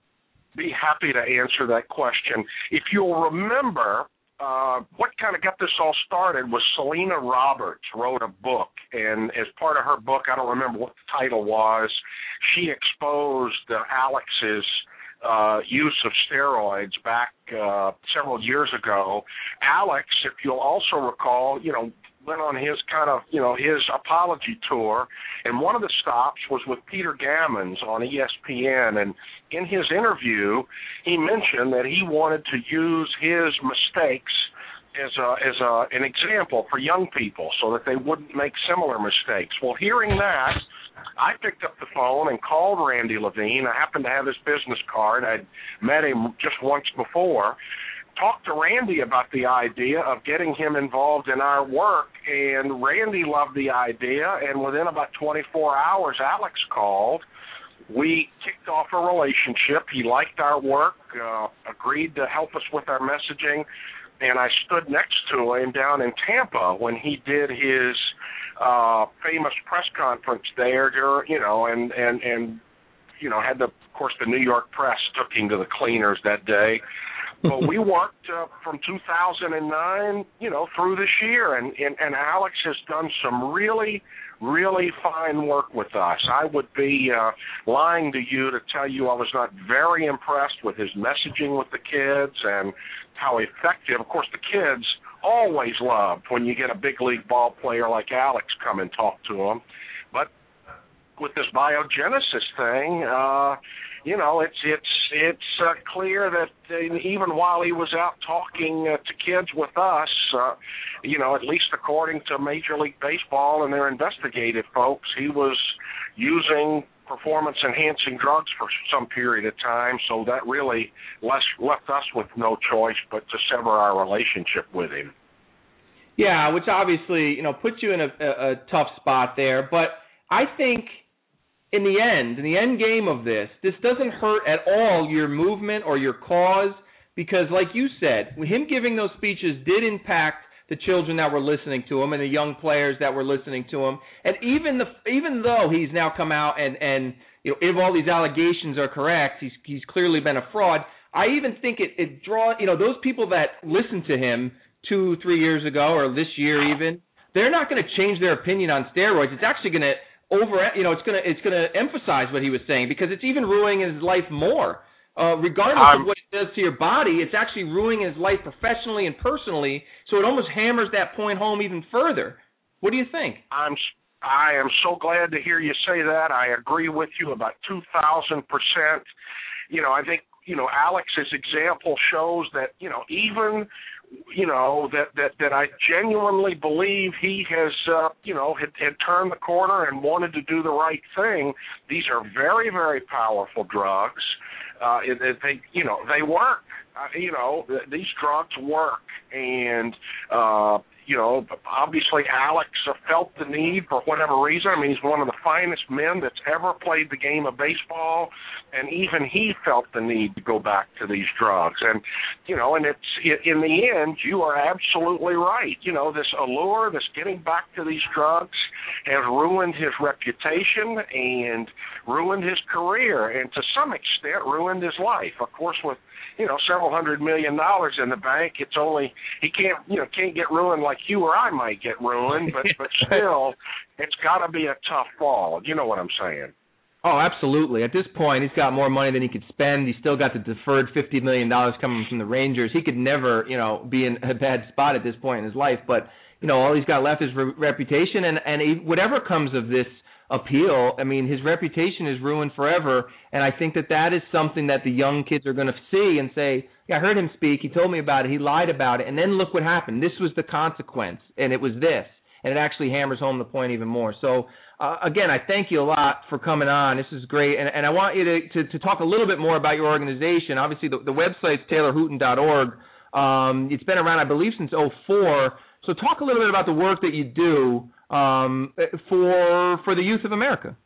Be happy to answer that question. If you'll remember, Uh, what kind of got this all started was Selena Roberts wrote a book, and as part of her book, I don't remember what the title was, she exposed uh, Alex's uh, use of steroids back uh, several years ago. Alex, if you'll also recall, you know, went on his kind of, you know, his apology tour, and one of the stops was with Peter Gammons on E S P N, and in his interview, he mentioned that he wanted to use his mistakes as a, as a, an example for young people so that they wouldn't make similar mistakes. Well, hearing that, I picked up the phone and called Randy Levine. I happened to have his business card. I'd met him just once before. Talked to Randy about the idea of getting him involved in our work, and Randy loved the idea, and within about twenty-four hours, Alex called. We kicked off a relationship. He liked our work, uh, agreed to help us with our messaging, and I stood next to him down in Tampa when he did his uh, famous press conference there, you know, and, and, and you know, had the, of course, the New York press took him to the cleaners that day. But we worked uh, from two thousand nine, you know, through this year, and, and, and Alex has done some really, really fine work with us. I would be uh, lying to you to tell you I was not very impressed with his messaging with the kids and how effective. Of course, the kids always loved when you get a big league ball player like Alex come and talk to them. But with this biogenesis thing, uh, you know, it's it's it's uh, clear that uh, even while he was out talking uh, to kids with us, uh, you know, at least according to Major League Baseball and their investigative folks, he was using performance-enhancing drugs for some period of time, so that really left, left us with no choice but to sever our relationship with him. Yeah, which obviously, you know, puts you in a, a, a tough spot there, but I think in the end, in the end game of this, this doesn't hurt at all your movement or your cause because, like you said, him giving those speeches did impact the children that were listening to him and the young players that were listening to him. And even the even though he's now come out and, and you know, if all these allegations are correct, he's he's clearly been a fraud. I even think it, it draws, you know, those people that listened to him two, three years ago or this year even, they're not going to change their opinion on steroids. It's actually going to over, you know, it's going to it's going to emphasize what he was saying because it's even ruining his life more. Uh, regardless I'm, of what it does to your body, it's actually ruining his life professionally and personally. So it almost hammers that point home even further. What do you think? I'm I am so glad to hear you say that. I agree with you about two thousand percent. You know, I think, you know, Alex's example shows that, you know, even you know, that, that, that I genuinely believe he has, uh, you know, had, had turned the corner and wanted to do the right thing. These are very, very powerful drugs. Uh, it, it, they, you know, they work. Uh, you know, th- these drugs work, and uh, you know, obviously Alex felt the need for whatever reason. I mean, he's one of the finest men that's ever played the game of baseball, and even he felt the need to go back to these drugs. And, you know, and it's in the end, you are absolutely right. You know, this allure, this getting back to these drugs has ruined his reputation and ruined his career, and to some extent ruined his life. Of course, with you know, several hundred million dollars in the bank, it's only, he can't, you know, can't get ruined like you or I might get ruined, but, but still, it's got to be a tough fall. You know what I'm saying? Oh, absolutely. At this point, he's got more money than he could spend. He's still got the deferred fifty million dollars coming from the Rangers. He could never, you know, be in a bad spot at this point in his life. But, you know, all he's got left is re- reputation, and, and he, whatever comes of this appeal, I mean, his reputation is ruined forever, and I think that that is something that the young kids are going to see and say, yeah, I heard him speak, he told me about it, he lied about it, and then look what happened. This was the consequence, and it was this, and it actually hammers home the point even more. So, uh, again, I thank you a lot for coming on. This is great, and, and I want you to, to, to talk a little bit more about your organization. Obviously, the, the website's taylor hooton dot org. Um, it's been around, I believe, since oh four. So talk a little bit about the work that you do um, for for the youth of America.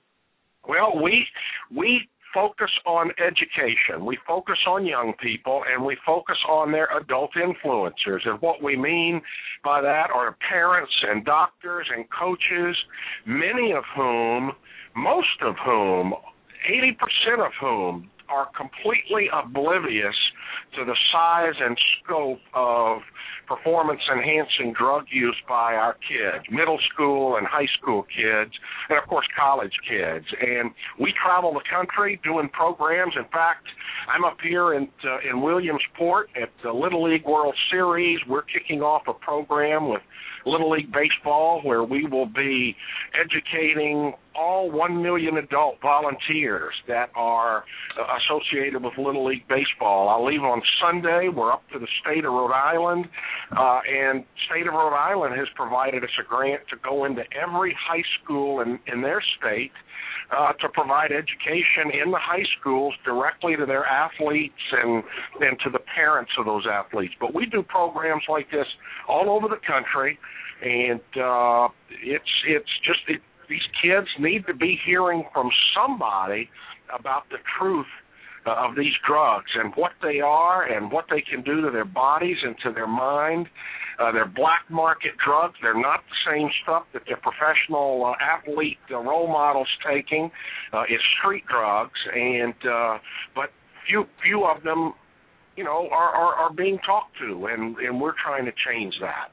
Well, we we focus on education. We focus on young people, and we focus on their adult influencers. And what we mean by that are parents and doctors and coaches, many of whom, most of whom, eighty percent of whom are completely oblivious to the size and scope of performance-enhancing drug use by our kids, middle school and high school kids, and, of course, college kids. And we travel the country doing programs. In fact, I'm up here in, uh, in Williamsport at the Little League World Series. We're kicking off a program with Little League Baseball where we will be educating all one million adult volunteers that are uh, associated with Little League Baseball. I'll leave on Sunday. We're up to the state of Rhode Island, uh, and state of Rhode Island has provided us a grant to go into every high school in, in their state uh, to provide education in the high schools directly to their athletes and, and to the parents of those athletes. But we do programs like this all over the country, and uh, it's it's just it, these kids need to be hearing from somebody about the truth uh, of these drugs and what they are and what they can do to their bodies and to their mind. Uh, they're black market drugs. They're not the same stuff that their professional uh, athlete uh, role models taking. Uh, it's street drugs, and uh, but few few of them, you know, are, are, are being talked to, and, and we're trying to change that.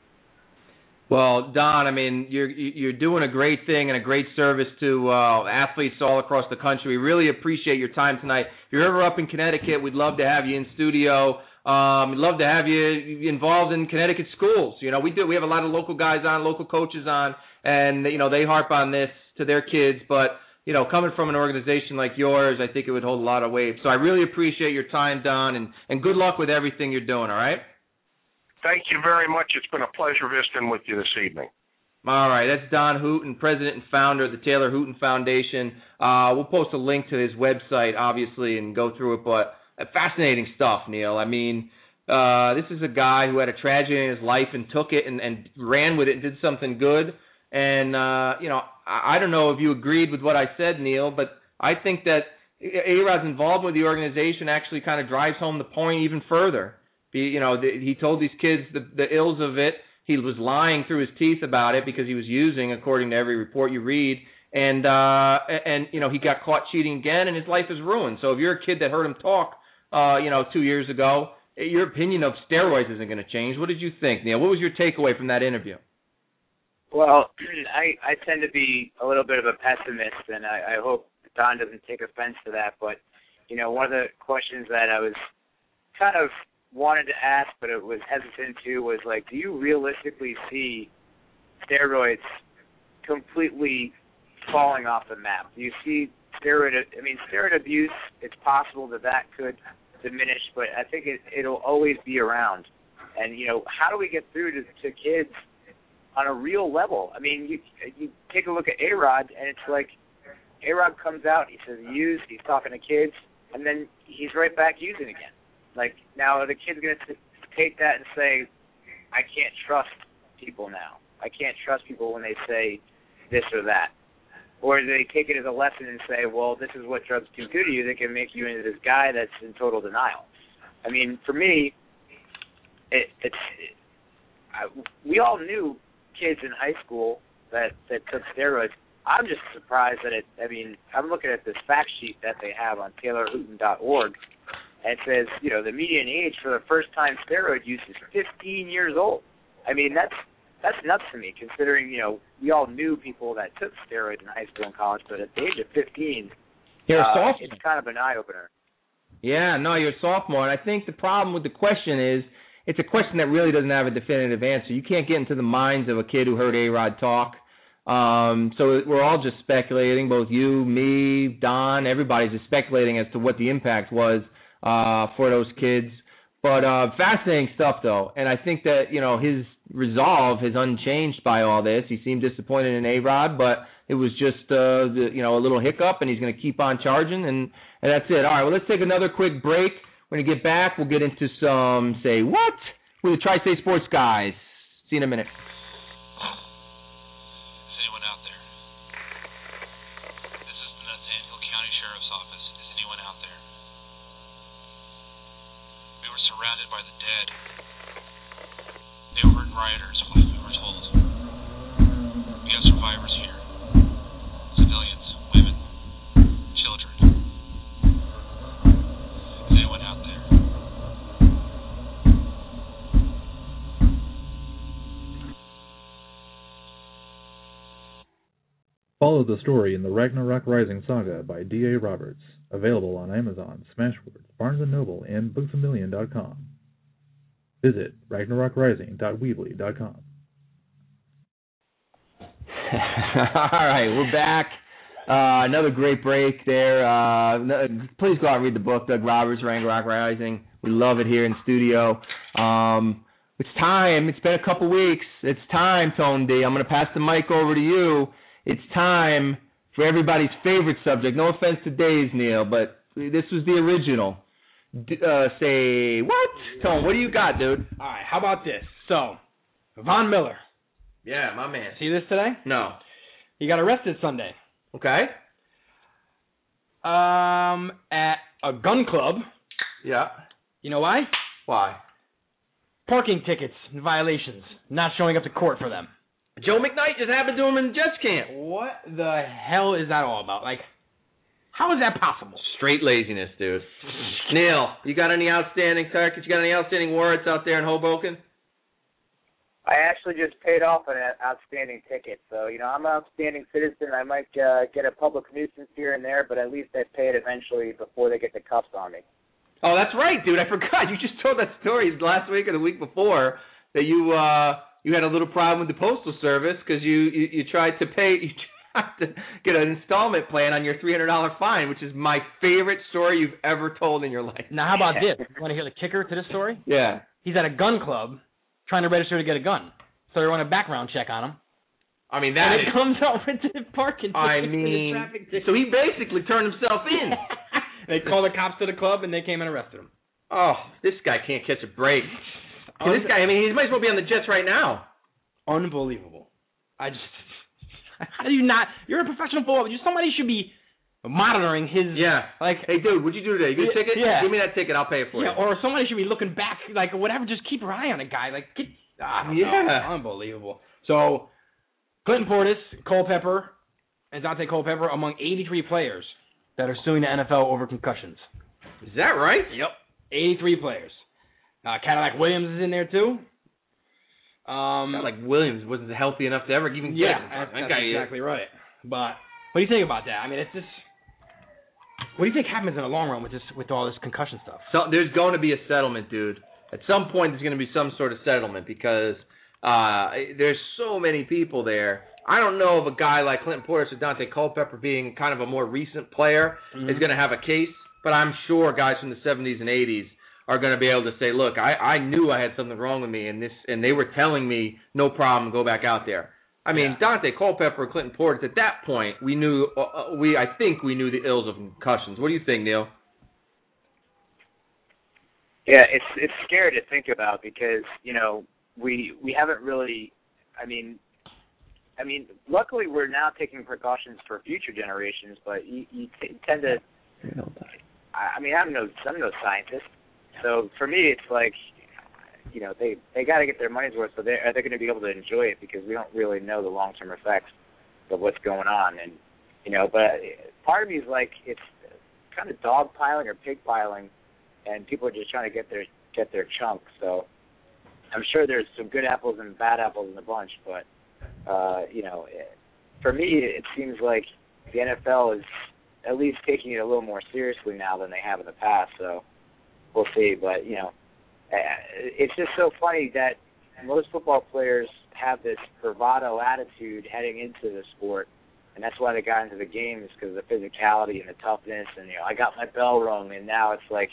Well, Don, I mean, you're you're doing a great thing and a great service to uh, athletes all across the country. We really appreciate your time tonight. If you're ever up in Connecticut, we'd love to have you in studio. Um, we'd love to have you involved in Connecticut schools. You know, we do. We have a lot of local guys on, local coaches on, and you know they harp on this to their kids. But you know, coming from an organization like yours, I think it would hold a lot of weight. So I really appreciate your time, Don, and and good luck with everything you're doing. All right. Thank you very much. It's been a pleasure visiting with you this evening. All right. That's Don Hooton, president and founder of the Taylor Hooton Foundation. Uh, we'll post a link to his website, obviously, and go through it. But uh, fascinating stuff, Neil. I mean, uh, this is a guy who had a tragedy in his life and took it and, and ran with it and did something good. And, uh, you know, I, I don't know if you agreed with what I said, Neil, but I think that A-Rod's involvement with the organization actually kind of drives home the point even further. You know, the, he told these kids the, the ills of it. He was lying through his teeth about it because he was using, according to every report you read. And, uh, and you know, he got caught cheating again, and his life is ruined. So if you're a kid that heard him talk, uh, you know, two years ago, your opinion of steroids isn't going to change. What did you think, Neil? What was your takeaway from that interview? Well, I, I tend to be a little bit of a pessimist, and I, I hope Don doesn't take offense to that. But, you know, one of the questions that I was kind of wanted to ask, but it was hesitant to, was like, do you realistically see steroids completely falling off the map? Do you see steroid, I mean, steroid abuse, it's possible that that could diminish, but I think it, it'll always be around. And, you know, how do we get through to, to kids on a real level? I mean, you you take a look at A-Rod, and it's like A-Rod comes out, he says use, he's talking to kids, and then he's right back using again. Like, now the kid's going to take that and say, I can't trust people now. I can't trust people when they say this or that. Or they take it as a lesson and say, well, this is what drugs can do to you. They can make you into this guy that's in total denial. I mean, for me, it, it's it, I, we all knew kids in high school that, that took steroids. I'm just surprised that it, I mean, I'm looking at this fact sheet that they have on Taylor Houghton dot org, and it says, you know, the median age for the first-time steroid use is fifteen years old. I mean, that's that's nuts to me, considering, you know, we all knew people that took steroids in high school and college, but at the age of fifteen, You're uh, a sophomore. it's kind of an eye-opener. Yeah, no, you're a sophomore, and I think the problem with the question is it's a question that really doesn't have a definitive answer. You can't get into the minds of a kid who heard A-Rod talk. Um, so we're all just speculating, both you, me, Don, everybody's just speculating as to what the impact was uh, for those kids. But uh, fascinating stuff, though, and I think that, you know, his resolve is unchanged by all this. He seemed disappointed in A-Rod, but it was just, uh, the, you know, a little hiccup, and he's going to keep on charging, and, and that's it. All right, well, let's take another quick break. When we get back, we'll get into some, say, what? With the Tri-State Sports guys. See you in a minute. Surrounded by the dead. They were rioters, like we were told. We have survivors here. Civilians, women, children. Is anyone out there? Follow the story in the Ragnarok Rising saga by D A Roberts. Available on Amazon, Smashwords, Barnes and Noble, and books a million dot com. Visit ragnarok rising dot weebly dot com. All right, we're back. Uh, another great break there. Uh, please go out and read the book, Doug Roberts, Ragnarok Rising. We love it here in studio. Um, it's time. It's been a couple weeks. It's time, Tone D. I'm going to pass the mic over to you. It's time for everybody's favorite subject. No offense to Dave's, Neil, but this was the original. D- uh, say, what? Tone, what do you got, dude? All right, how about this? So, Von Miller. Yeah, my man. See this today? No. He got arrested Sunday. Okay. Um, at a gun club. Yeah. You know why? Why? Parking tickets and violations. Not showing up to court for them. Joe McKnight just happened to him in Jets camp. What the hell is that all about? Like, how is that possible? Straight laziness, dude. Neil, you got any outstanding tickets? You got any outstanding warrants out there in Hoboken? I actually just paid off an outstanding ticket. So, you know, I'm an outstanding citizen. I might uh, get a public nuisance here and there, but at least I pay it eventually before they get the cuffs on me. Oh, that's right, dude. I forgot. You just told that story last week or the week before that you uh, you had a little problem with the Postal Service because you, you, you tried to pay you tried to get an installment plan on your three hundred dollars fine, which is my favorite story you've ever told in your life. Now, how about this? You want to hear the kicker to this story? Yeah. He's at a gun club trying to register to get a gun. So they run a background check on him. I mean, that and is... it comes out with the parking ticket. I mean, so he basically turned himself in. They called the cops to the club, and they came and arrested him. Oh, this guy can't catch a break. Un- this guy, I mean, he might as well be on the Jets right now. Unbelievable. I just... How do you not... You're a professional footballer. Somebody should be monitoring his... Yeah. Like, hey, dude, what'd you do today? You get a ticket? Yeah. Give me that ticket. I'll pay it for yeah, you. Or somebody should be looking back, like, whatever. Just keep your eye on a guy. Like, get... I yeah. know. Unbelievable. So, Clinton Portis, Culpepper, and Dante Culpepper among eighty-three players that are suing the N F L over concussions. Is that right? Yep. eighty-three players. Uh, Cadillac Williams is in there, too. Um, Cadillac Williams wasn't healthy enough to ever even get Yeah, it. that's, that that's guy exactly is. right. But what do you think about that? I mean, it's just... What do you think happens in the long run with this, with all this concussion stuff? So there's going to be a settlement, dude. At some point, there's going to be some sort of settlement because uh, there's so many people there. I don't know if a guy like Clinton Portis or Dante Culpepper, being kind of a more recent player, mm-hmm. is going to have a case, but I'm sure guys from the seventies and eighties are going to be able to say, look, I, I knew I had something wrong with me, and this, and they were telling me, no problem, go back out there. I mean, yeah. Daunte Culpepper, Clinton Portis, at that point, we knew, uh, we I think we knew the ills of concussions. What do you think, Neil? Yeah, it's it's scary to think about because, you know, we we haven't really, I mean, I mean, luckily we're now taking precautions for future generations, but you, you t- tend to, I mean, I'm no, I'm no scientist, so for me it's like, you know, they, they got to get their money's worth, so they are they going to be able to enjoy it because we don't really know the long-term effects of what's going on, and, you know, but part of me is like, it's kind of dogpiling or pigpiling, and people are just trying to get their, get their chunk, so I'm sure there's some good apples and bad apples in the bunch, but, uh, you know, for me, it seems like the N F L is at least taking it a little more seriously now than they have in the past. So we'll see. But, you know, it's just so funny that most football players have this bravado attitude heading into the sport, and that's why they got into the game is because of the physicality and the toughness. And, you know, I got my bell rung, and now it's like,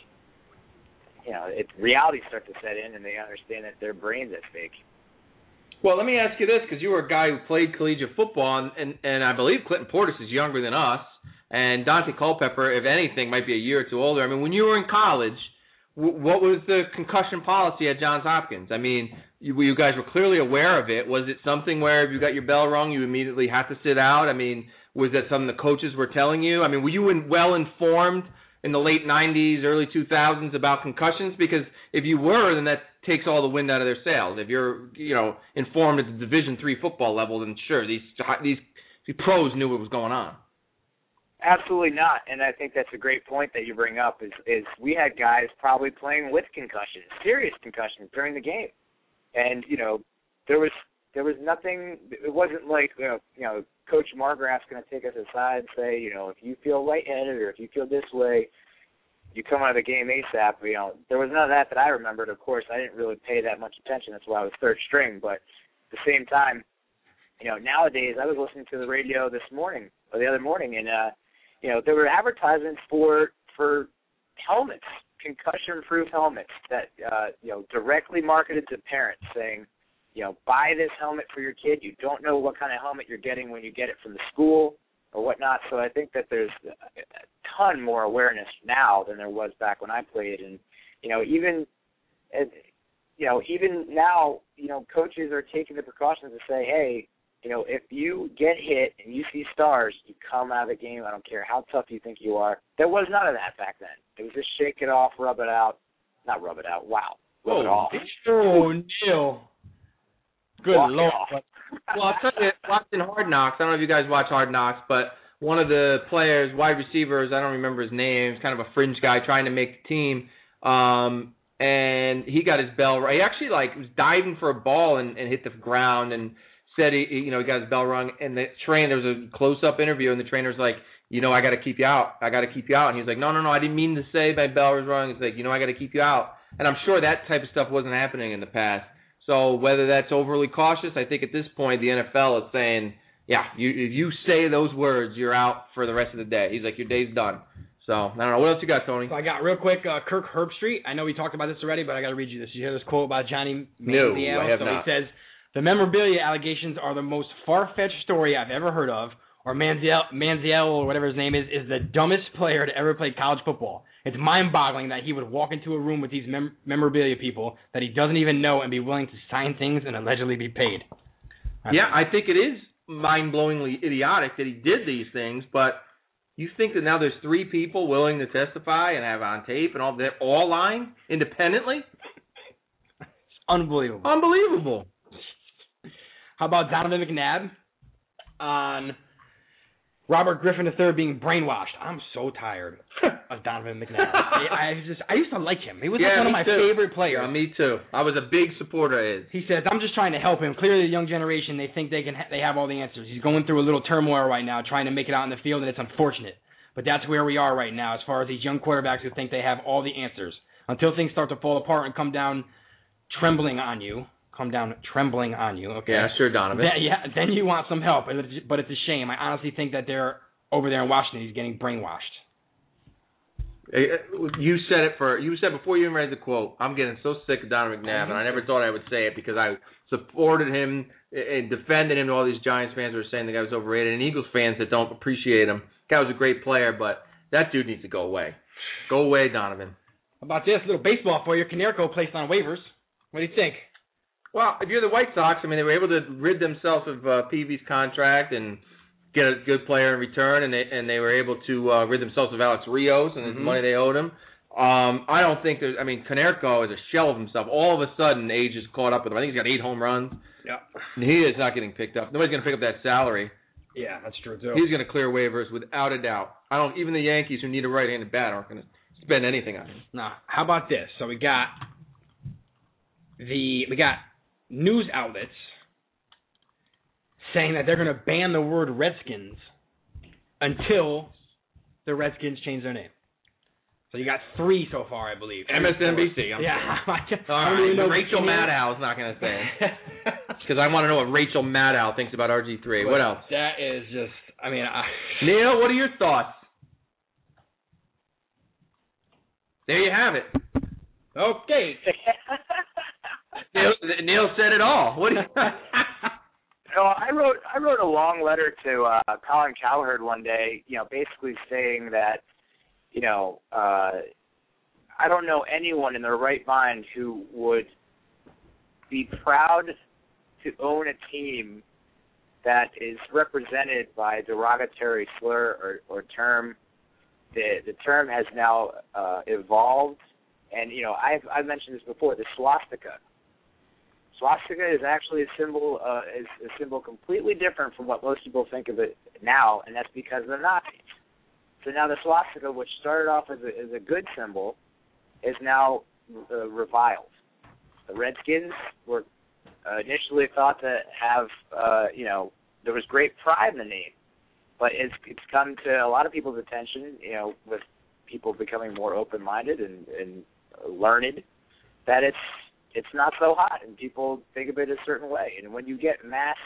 you know, it, reality starts to set in, and they understand that their brain's at stake. Well, let me ask you this, because you were a guy who played collegiate football, and, and, and I believe Clinton Portis is younger than us, and Daunte Culpepper, if anything, might be a year or two older. I mean, when you were in college, w- what was the concussion policy at Johns Hopkins? I mean, you, you guys were clearly aware of it. Was it something where if you got your bell rung, you immediately had to sit out? I mean, was that something the coaches were telling you? I mean, were you in, well informed in the late nineties, early two thousands about concussions? Because if you were, then that takes all the wind out of their sails. If you're, you know, informed at the Division three football level, then sure, these these, these pros knew what was going on. Absolutely not, and I think that's a great point that you bring up. Is is we had guys probably playing with concussions, serious concussions during the game, and you know, there was there was nothing. It wasn't like you know, you know Coach Margraff's going to take us aside and say, you know, if you feel lightheaded or if you feel this way, you come out of the game ASAP. You know, there was none of that that I remembered. Of course, I didn't really pay that much attention. That's why I was third string. But at the same time, you know, nowadays I was listening to the radio this morning or the other morning, and uh, you know, there were advertisements for for helmets, concussion-proof helmets that uh, you know directly marketed to parents, saying, you know, buy this helmet for your kid. You don't know what kind of helmet you're getting when you get it from the school or whatnot. So I think that there's a ton more awareness now than there was back when I played. And, you know, even, you know, even now, you know, coaches are taking the precautions to say, hey, you know, if you get hit and you see stars, you come out of the game. I don't care how tough you think you are. There was none of that back then. It was just shake it off, rub it out. Not rub it out. Wow. Rub oh, it off. Oh, Neil. Good Walk Lord. Well, I'll tell you, watching Hard Knocks, I don't know if you guys watch Hard Knocks, but one of the players, wide receivers, I don't remember his name, he's kind of a fringe guy trying to make the team, um, and he got his bell rung. He actually, like, was diving for a ball and, and hit the ground and said, he, you know, he got his bell rung, and the train, there was a close-up interview, and the trainer's like, you know, I got to keep you out. I got to keep you out. And he's like, no, no, no, I didn't mean to say my bell was rung. He's like, you know, I got to keep you out. And I'm sure that type of stuff wasn't happening in the past. So whether that's overly cautious, I think at this point the N F L is saying, yeah, you, if you say those words, you're out for the rest of the day. He's like, your day's done. So, I don't know. What else you got, Tony? So I got real quick, uh, Kirk Herbstreit. I know we talked about this already, but I got to read you this. You hear this quote about Johnny No, Manziel? I have so not. He says, the memorabilia allegations are the most far-fetched story I've ever heard of, or Manziel, Manziel or whatever his name is, is the dumbest player to ever play college football. It's mind-boggling that he would walk into a room with these mem- memorabilia people that he doesn't even know and be willing to sign things and allegedly be paid. I yeah, think. I think it is mind-blowingly idiotic that he did these things, but you think that now there's three people willing to testify and have on tape and all, they're all lying independently? It's unbelievable. Unbelievable. How about Donovan McNabb on Robert Griffin the third being brainwashed? I'm so tired of Donovan McNabb. I, I just I used to like him. He was yeah, like one of my too. favorite players. Yeah, me too. I was a big supporter of his. He says, I'm just trying to help him. Clearly the young generation, they think they can ha- they have all the answers. He's going through a little turmoil right now trying to make it out in the field, and it's unfortunate. But that's where we are right now as far as these young quarterbacks who think they have all the answers. Until things start to fall apart and come down trembling on you. Come down trembling on you, okay? Yeah, sure, Donovan. Then, yeah, then you want some help, but it's, but it's a shame. I honestly think that they're over there in Washington. He's getting brainwashed. You said it for you said before you even read the quote. I'm getting so sick of Donovan McNabb, and I never thought I would say it because I supported him and defended him to all these Giants fans who were saying the guy was overrated, and Eagles fans that don't appreciate him. The guy was a great player, but that dude needs to go away. Go away, Donovan. How about this? A little baseball for you. Canerco placed on waivers. What do you think? Well, if you're the White Sox, I mean, they were able to rid themselves of uh, P V's contract and get a good player in return, and they and they were able to uh, rid themselves of Alex Rios and mm-hmm. the money they owed him. Um, I don't think there's. I mean, Canerco is a shell of himself. All of a sudden, age has caught up with him. I think he's got eight home runs. Yeah. He is not getting picked up. Nobody's going to pick up that salary. Yeah, that's true too. He's going to clear waivers without a doubt. I don't. Even the Yankees, who need a right-handed bat, aren't going to spend anything on him. Now, how about this? So we got the we got news outlets saying that they're going to ban the word Redskins until the Redskins change their name. So you got three so far, I believe. M S N B C. I'm yeah. All right. Rachel Maddow is not going to say because I want to know what Rachel Maddow thinks about R G three. What, what else? That is just. I mean, I... Neil, what are your thoughts? There you have it. Okay. Neil, Neil said it all. What? Do you... So I wrote I wrote a long letter to uh, Colin Cowherd one day, you know, basically saying that, you know, uh, I don't know anyone in their right mind who would be proud to own a team that is represented by a derogatory slur or, or term. The the term has now uh, evolved, and you know I've I've mentioned this before. The swastika. Swastika is actually a symbol uh, is a symbol completely different from what most people think of it now, and that's because of the Nazis. So now the swastika, which started off as a, as a good symbol, is now uh, reviled. The Redskins were uh, initially thought to have, uh, you know, there was great pride in the name, but it's it's come to a lot of people's attention, you know, with people becoming more open-minded and, and learned, that it's it's not so hot, and people think of it a certain way. And when you get mass,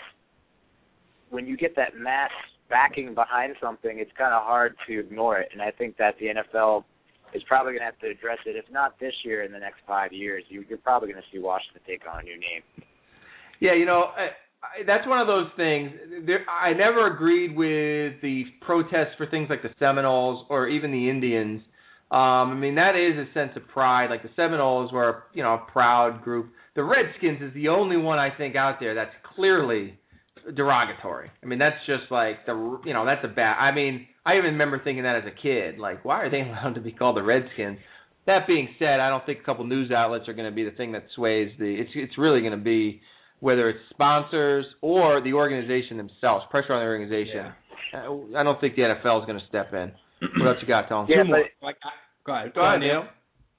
when you get that mass backing behind something, it's kind of hard to ignore it. And I think that the N F L is probably going to have to address it. If not this year, in the next five years, you, you're probably going to see Washington take on a new name. Yeah, you know, I, I, that's one of those things. There, I never agreed with the protests for things like the Seminoles or even the Indians. Um, I mean, that is a sense of pride. Like the Seminoles were, you know, a proud group. The Redskins is the only one I think out there that's clearly derogatory. I mean, that's just like the, you know, that's a bad. I mean, I even remember thinking that as a kid. Like, why are they allowed to be called the Redskins? That being said, I don't think a couple news outlets are going to be the thing that sways the. It's it's really going to be whether it's sponsors or the organization themselves, pressure on the organization. Yeah. I don't think the N F L is going to step in. What else you got, Tom? Yeah, Two more. Like, go ahead. Go ahead, Neil.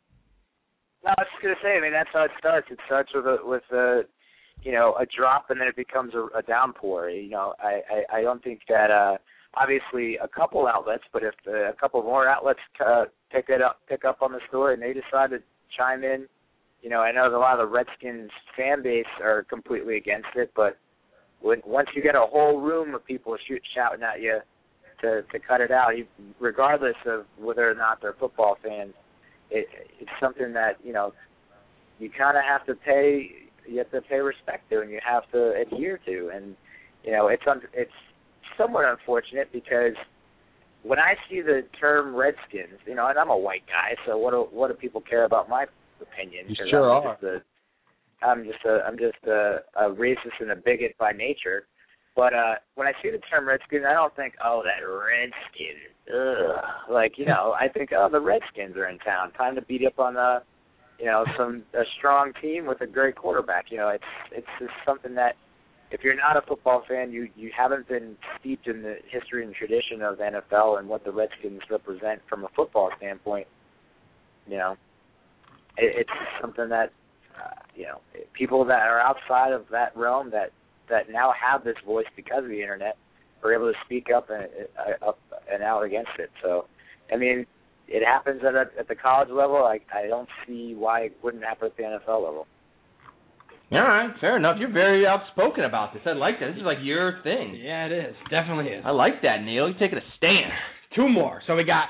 No, I was just going to say, I mean, that's how it starts. It starts with a, with a, you know, a drop, and then it becomes a, a downpour. You know, I, I, I don't think that, uh, obviously, a couple outlets, but if the, a couple more outlets uh, pick it up, pick up on the story, and they decide to chime in, you know, I know a lot of the Redskins fan base are completely against it, but when, once you get a whole room of people shoot, shouting at you to, to cut it out, you, regardless of whether or not they're football fans, it, it's something that, you know, you kind of have to pay, you have to pay respect to, and you have to adhere to. And, you know, it's un, it's somewhat unfortunate because when I see the term Redskins, you know, and I'm a white guy, so what do, what do people care about my opinion? You sure I'm are. Just a, I'm just a I'm just a, a racist and a bigot by nature. But uh, when I see the term Redskins, I don't think, oh, that Redskins. Ugh. Like, you know, I think, oh, the Redskins are in town. Time to beat up on a, you know, some a strong team with a great quarterback. You know, it's it's just something that if you're not a football fan, you you haven't been steeped in the history and tradition of the N F L and what the Redskins represent from a football standpoint. You know, it, it's something that uh, you know people that are outside of that realm that. that now have this voice because of the internet are able to speak up and uh, up and out against it. So, I mean, it happens at a, at the college level. I I don't see why it wouldn't happen at the N F L level. All right, fair enough. You're very outspoken about this. I like that. This is like your thing. Yeah, it is. Definitely is. I like that, Neil. You're taking a stand. Two more. So we got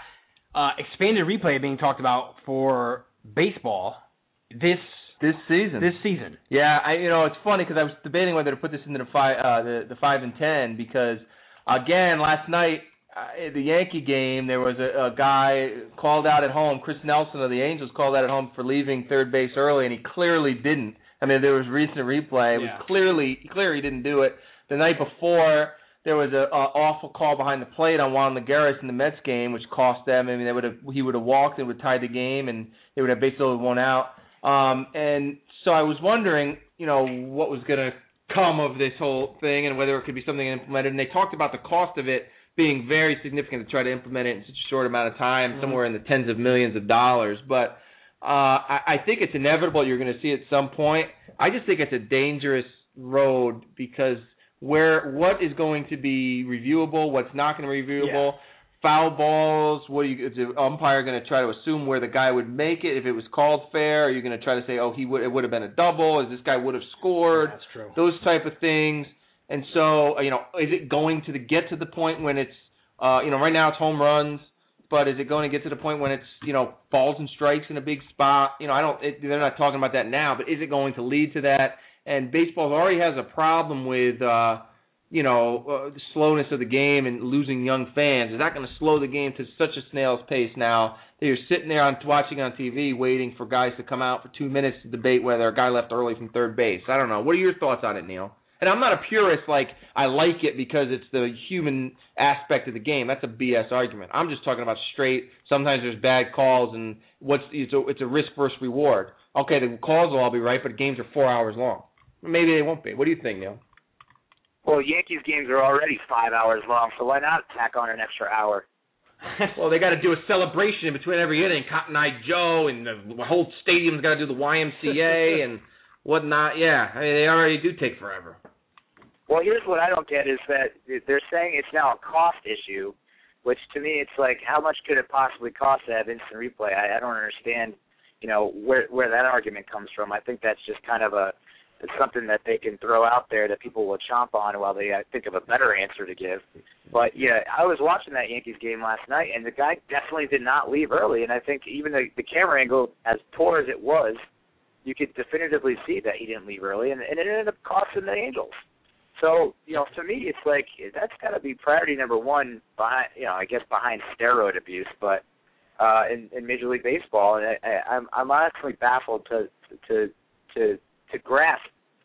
uh, expanded replay being talked about for baseball this this season. This season. Yeah, I you know it's funny because I was debating whether to put this into the five uh, the the five and ten because again last night uh, at the Yankee game there was a, a guy called out at home. Chris Nelson of the Angels called out at home for leaving third base early, and he clearly didn't. I mean, there was recent replay. It yeah. was clearly clear he didn't do it. The night before, there was an awful call behind the plate on Juan Lagares in the Mets game, which cost them. I mean, they would have he would have walked and would have tied the game, and they would have basically won out. Um, and so I was wondering, you know, what was going to come of this whole thing and whether it could be something implemented. And they talked about the cost of it being very significant to try to implement it in such a short amount of time, mm-hmm. somewhere in the tens of millions of dollars. But uh, I, I think it's inevitable you're going to see it at some point. I just think it's a dangerous road because where what is going to be reviewable, what's not going to be reviewable, yeah. foul balls, what are you, is the umpire going to try to assume where the guy would make it if it was called fair? Are you going to try to say, oh, he would it would have been a double, is this guy would have scored? That's true. Those type of things. And so, you know, is it going to get to the point when it's, uh, you know, right now it's home runs, but is it going to get to the point when it's, you know, balls and strikes in a big spot? You know, I don't. It, they're not talking about that now, but is it going to lead to that? And baseball already has a problem with, uh, you know, uh, the slowness of the game and losing young fans. Is that going to slow the game to such a snail's pace now that you're sitting there on watching on T V waiting for guys to come out for two minutes to debate whether a guy left early from third base? I don't know. What are your thoughts on it, Neil? And I'm not a purist, like I like it because it's the human aspect of the game. That's a B S argument. I'm just talking about straight. Sometimes there's bad calls, and what's it's a, it's a risk versus reward. Okay, the calls will all be right, but games are four hours long. Maybe they won't be. What do you think, Neil? Well, Yankees games are already five hours long, so why not tack on an extra hour? Well, they got to do a celebration in between every inning. Cotton Eye Joe and the whole stadium's got to do the Y M C A and whatnot. Yeah, I mean they already do take forever. Well, here's what I don't get is that they're saying it's now a cost issue, which to me it's like how much could it possibly cost to have instant replay? I, I don't understand, you know, where where that argument comes from. I think that's just kind of a it's something that they can throw out there that people will chomp on while they uh, think of a better answer to give. But, yeah, I was watching that Yankees game last night, and the guy definitely did not leave early. And I think even the, the camera angle, as poor as it was, you could definitively see that he didn't leave early, and, and it ended up costing the Angels. So, you know, to me, it's like that's got to be priority number one behind, you know, I guess behind steroid abuse, but uh, in, in Major League Baseball, and I, I, I'm I'm honestly baffled to to to to grasp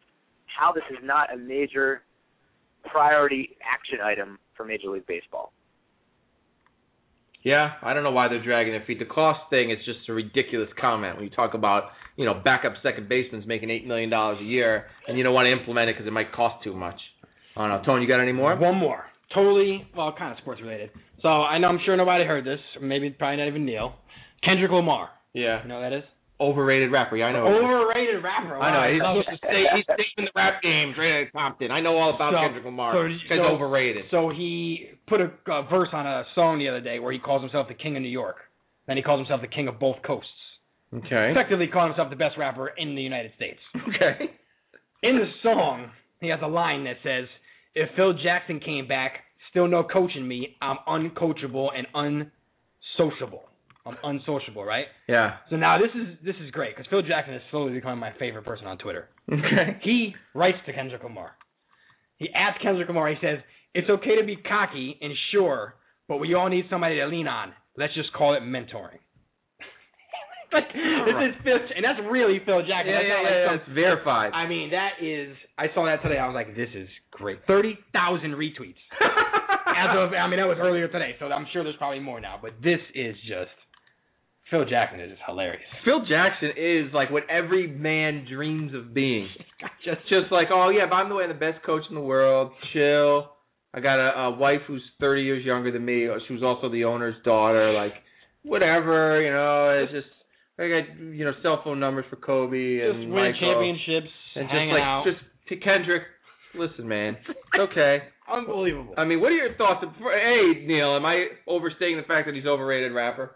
how this is not a major priority action item for Major League Baseball. Yeah, I don't know why they're dragging their feet. The cost thing is just a ridiculous comment when you talk about, you know, backup second basemen's making eight million dollars a year, and you don't want to implement it because it might cost too much. I don't know. Tony, you got any more? One more. Totally, well, kind of sports related. So I know I'm sure nobody heard this, or maybe probably not even Neil. Kendrick Lamar. Yeah. You know who that is? Overrated rapper. Yeah, I know. Overrated rapper. Wow. I know. He's supposed to stay. He's staying in the rap games right at Compton. I know all about so, Kendrick Lamar. So, This guy's so, overrated. So he put a uh, verse on a song the other day where he calls himself the king of New York. Then he calls himself the king of both coasts. Okay. Effectively calling himself the best rapper in the United States. Okay. In the song, he has a line that says, "If Phil Jackson came back, still no coaching me, I'm uncoachable and unsociable." I'm unsociable, right? Yeah. So now this is this is great because Phil Jackson is slowly becoming my favorite person on Twitter. Okay. He writes to Kendrick Lamar. He asks Kendrick Lamar, he says, "It's okay to be cocky and sure, but we all need somebody to lean on. Let's just call it mentoring." Like, this is Phil, and that's really Phil Jackson. Yeah, that's yeah, not like yeah, some, yeah, it's verified. I mean, that is, I saw that today. I was like, this is great. thirty thousand retweets. As of, I mean, that was earlier today, so I'm sure there's probably more now, but this is just, Phil Jackson is just hilarious. Phil Jackson is like what every man dreams of being. just, just like, oh yeah, but I'm the way the best coach in the world. Chill. I got a, a wife who's thirty years younger than me. She was also the owner's daughter. Like, whatever, you know. It's just I got you know cell phone numbers for Kobe just and win Michael. championships, and hanging just like out. just to Kendrick. Listen, man, it's okay. Unbelievable. I mean, what are your thoughts? Of, hey, Neil, am I overstating the fact that he's overrated rapper?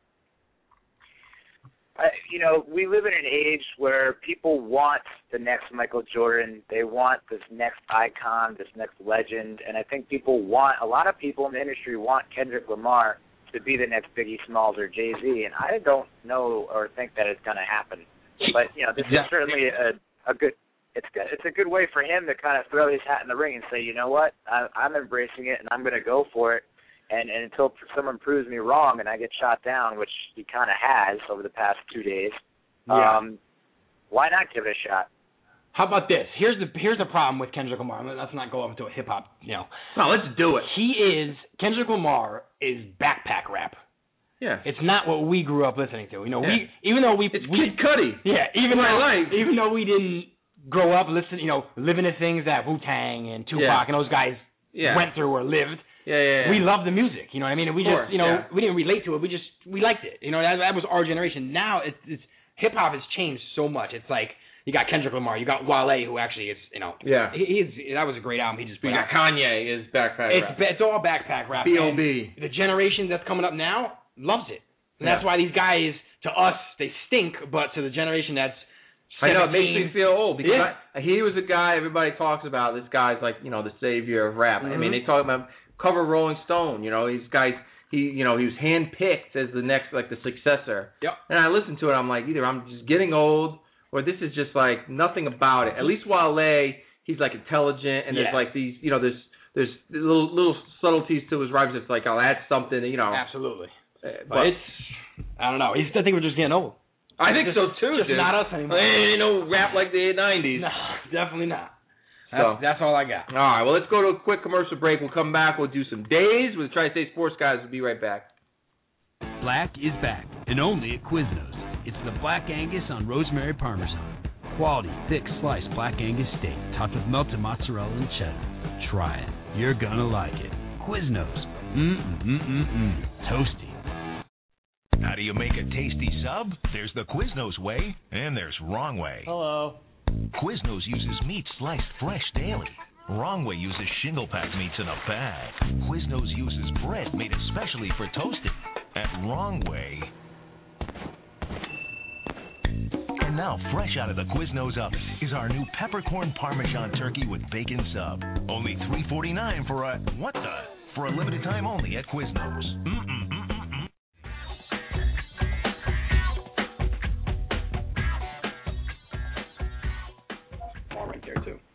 I, you know, we live in an age where people want the next Michael Jordan. They want this next icon, this next legend. And I think people want, a lot of people in the industry want Kendrick Lamar to be the next Biggie Smalls or Jay-Z, and I don't know or think that it's going to happen. But you know, this is certainly a, a good. It's good. It's a good way for him to kind of throw his hat in the ring and say, you know what, I, I'm embracing it and I'm going to go for it. And, and until someone proves me wrong and I get shot down, which he kind of has over the past two days, yeah. um, why not give it a shot? How about this? Here's the here's the problem with Kendrick Lamar. Let's not go up into a hip hop. You know. No, let's do it. He is Kendrick Lamar is backpack rap. Yeah. It's not what we grew up listening to. You know, Yeah. we even though we It's we Kid Cudi. yeah even What I though like. even though we didn't grow up listening, you know, living the things that Wu-Tang and Tupac Yeah. and those guys Yeah. went through or lived. Yeah, yeah, yeah. We loved the music, you know what I mean? And we Of course, just, you know, yeah. we didn't relate to it. We just, we liked it. You know, that, that was our generation. Now, it's, it's hip-hop has changed so much. It's like, you got Kendrick Lamar, you got Wale, who actually is, you know, Yeah. he, he's, that was a great album he just put We got out. Kanye is backpack It's, rap. it's all backpack rap. B O B And the generation that's coming up now loves it. And Yeah. that's why these guys, to us, they stink, but to the generation that's I know, it makes me seventeen feel old because Yeah. I, he was a guy everybody talks about. This guy's like, you know, the savior of rap. I mean, Mhm. they talk about cover Rolling Stone. You know, these guys. He, you know, he was handpicked as the next, like the successor. Yep. And I listened to it. I'm like, either I'm just getting old, or this is just like nothing about it. At least Wale, he's like intelligent, and Yeah. there's like these, you know, there's there's little little subtleties to his rhymes. It's like I'll add something, you know. Absolutely. Uh, But, But it's, I don't know. He's, I think we're just getting old. I think just, so too. Just dude. not us anymore. Ain't no rap like the nineties. No, definitely not. That's, So. that's all I got. All right, well, let's go to a quick commercial break. We'll come back. We'll do some days with the Tri-State Sports guys. We'll be right back. Black is back, and only at Quiznos. It's the Black Angus on rosemary parmesan. Quality, thick sliced Black Angus steak topped with melted mozzarella and cheddar. Try it. You're gonna like it. Quiznos. Mm-mm-mm-mm-mm. Toasty. How do you make a tasty sub? There's the Quiznos way, and there's wrong way. Hello. Quiznos uses meat sliced fresh daily. Wrong way uses shingle packed meats in a bag. Quiznos uses bread made especially for toasting. At Wrong Way. And now, fresh out of the Quiznos oven is our new peppercorn parmesan turkey with bacon sub. Only three forty-nine for a what the? For a limited time only at Quiznos. Mm-mm-mm-mm-mm. All right there, too.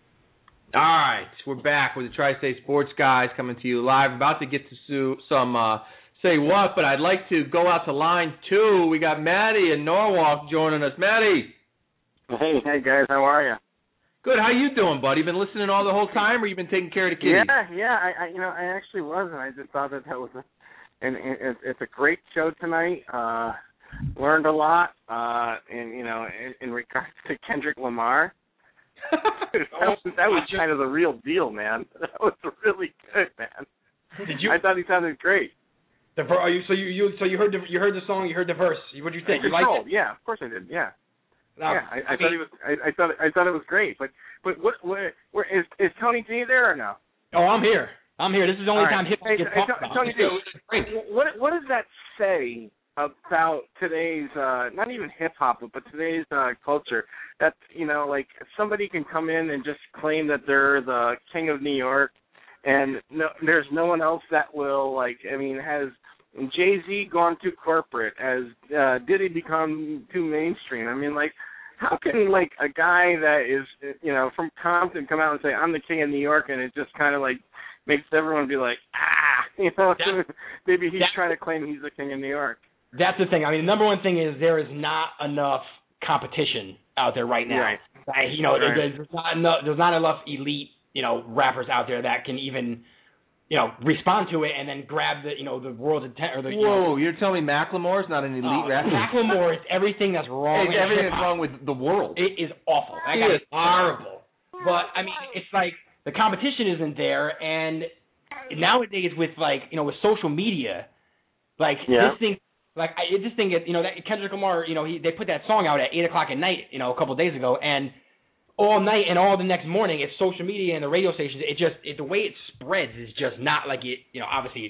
All right, we're back with the Tri-State Sports guys coming to you live. About to get to su- some uh, say what, but I'd like to go out to line two. We got Maddie in Norwalk joining us. Maddie. Hey, hey guys, how are you? Good. How you doing, buddy? Been listening all the whole time, or you been taking care of the kids? Yeah, yeah. I, I, you know, I actually was, and I just thought that that was, a, and, and it's, it's a great show tonight. Uh, learned a lot, uh, and you know, in, in regards to Kendrick Lamar. that, was, that was kind of the real deal, man. That was really good, man. Did you? I thought he sounded great. The ver- are you so you, you so you heard the you heard the song, you heard the verse. What did you think? You liked Controlled. it? Yeah, of course I did. Yeah. Now, yeah, I, I, I mean, thought he was. I, I thought. I thought it was great. But, but what? Where, where is is Tony G there or no? Oh, I'm here. I'm here. This is the only All right. time hip hop Hey, gets hey, talked about. Tony G, what what does that say about today's uh, not even hip hop, but today's uh, culture? That you know, like somebody can come in and just claim that they're the king of New York, and no, there's no one else that will like. I mean, has Jay-Z gone too corporate? Has uh, Diddy become too mainstream? I mean, like, how can like a guy that is you know from Compton come out and say I'm the king of New York, and it just kind of like makes everyone be like, ah, you know, That, maybe he's that, trying to claim he's the king of New York. That's the thing. I mean, the number one thing is there is not enough competition out there right now. Right. Like, you know, Right. there's, there's not enough. There's not enough elite, you know, rappers out there that can even, you know, respond to it and then grab the, you know, the world's attention. Or the, you know, Whoa, you're telling me Macklemore's not an elite uh, rapper? Macklemore is everything that's wrong. It's in everything hip-hop. that's wrong with the world. It is awful. That He guy is is horrible. But I mean, it's like the competition isn't there, and nowadays with like you know with social media, like Yeah. this thing, like I just think it, you know that Kendrick Lamar, you know he they put that song out at eight o'clock at night, you know a couple of days ago, and all night and all the next morning, it's social media and the radio stations. It just it, the way it spreads is just not like it. You know, obviously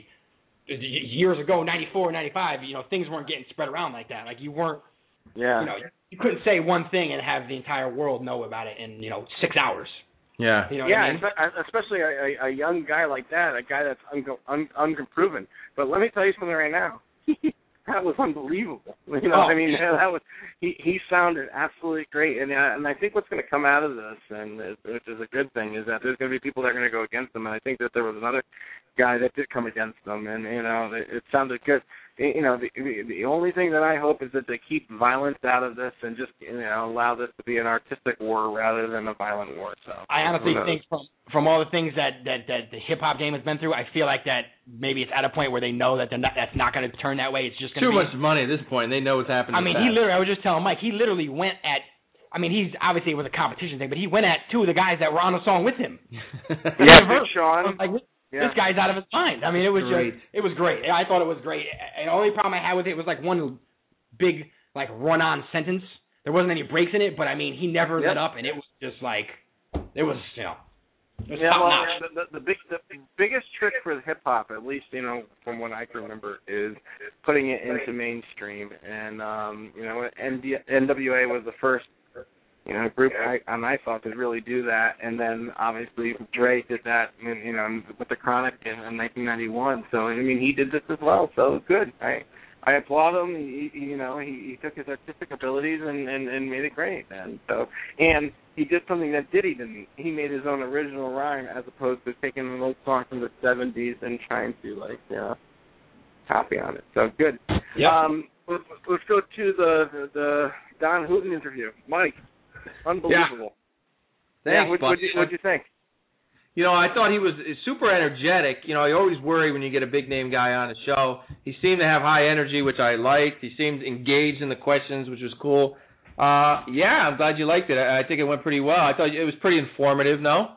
years ago, ninety-four, ninety-five, you know things weren't getting spread around like that. Like you weren't. Yeah. You know, you couldn't say one thing and have the entire world know about it in, you know, six hours. Yeah. You know yeah, what I mean? especially a, a, a young guy like that, a guy that's un, un, unproven. But let me tell you something right now. That was unbelievable. You know, Oh. I mean, that was he. He sounded absolutely great, and uh, and I think what's going to come out of this, and it, which is a good thing, is that there's going to be people that are going to go against him. And I think that there was another guy that did come against them, and you know, it, it sounded good. You know, the, the only thing that I hope is that they keep violence out of this and just you know allow this to be an artistic war rather than a violent war. So I honestly think from from all the things that, that, that the hip hop game has been through, I feel like that maybe it's at a point where they know that they're not, that's not going to turn that way. It's just going to Too be much money at this point. They know what's happening. I mean, he literally. I was just telling Mike. He literally went at. I mean, he's obviously it was a competition thing, but he went at two of the guys that were on the song with him. Yeah, Big Sean. Like, Yeah. this guy's out of his mind. I mean, it was Great. just, it was great. I thought it was great. And the only problem I had with it was like one big like run-on sentence. There wasn't any breaks in it, but I mean, he never Yep. let up, and it was just like it was, you know, it was Yeah, top well, notch. the, the, the big, the biggest trick for hip hop, at least you know from what I can remember, is putting it into mainstream. And um, you know, N W A was the first, you know, group I, and I thought to really do that. And then obviously Dre did that, you know, with the Chronic in, in nineteen ninety-one. So I mean, he did this as well. So good. I I applaud him. He, he, you know, he, he took his artistic abilities and, and, and made it great. And so, and he did something that Diddy didn't. He made his own original rhyme as opposed to taking an old song from the seventies and trying to like, you know, copy on it. So good. Yep. Um, let's, let's go to the the, the Don Hooten interview. Mike, unbelievable. Thanks, yeah, what, Buck. what'd, you, what'd you think? You know, I thought he was super energetic. You know, I always worry when you get a big name guy on a show. He seemed to have high energy, which I liked. He seemed engaged in the questions, which was cool. Uh, yeah, I'm glad you liked it. I, I think it went pretty well. I thought it was pretty informative. No?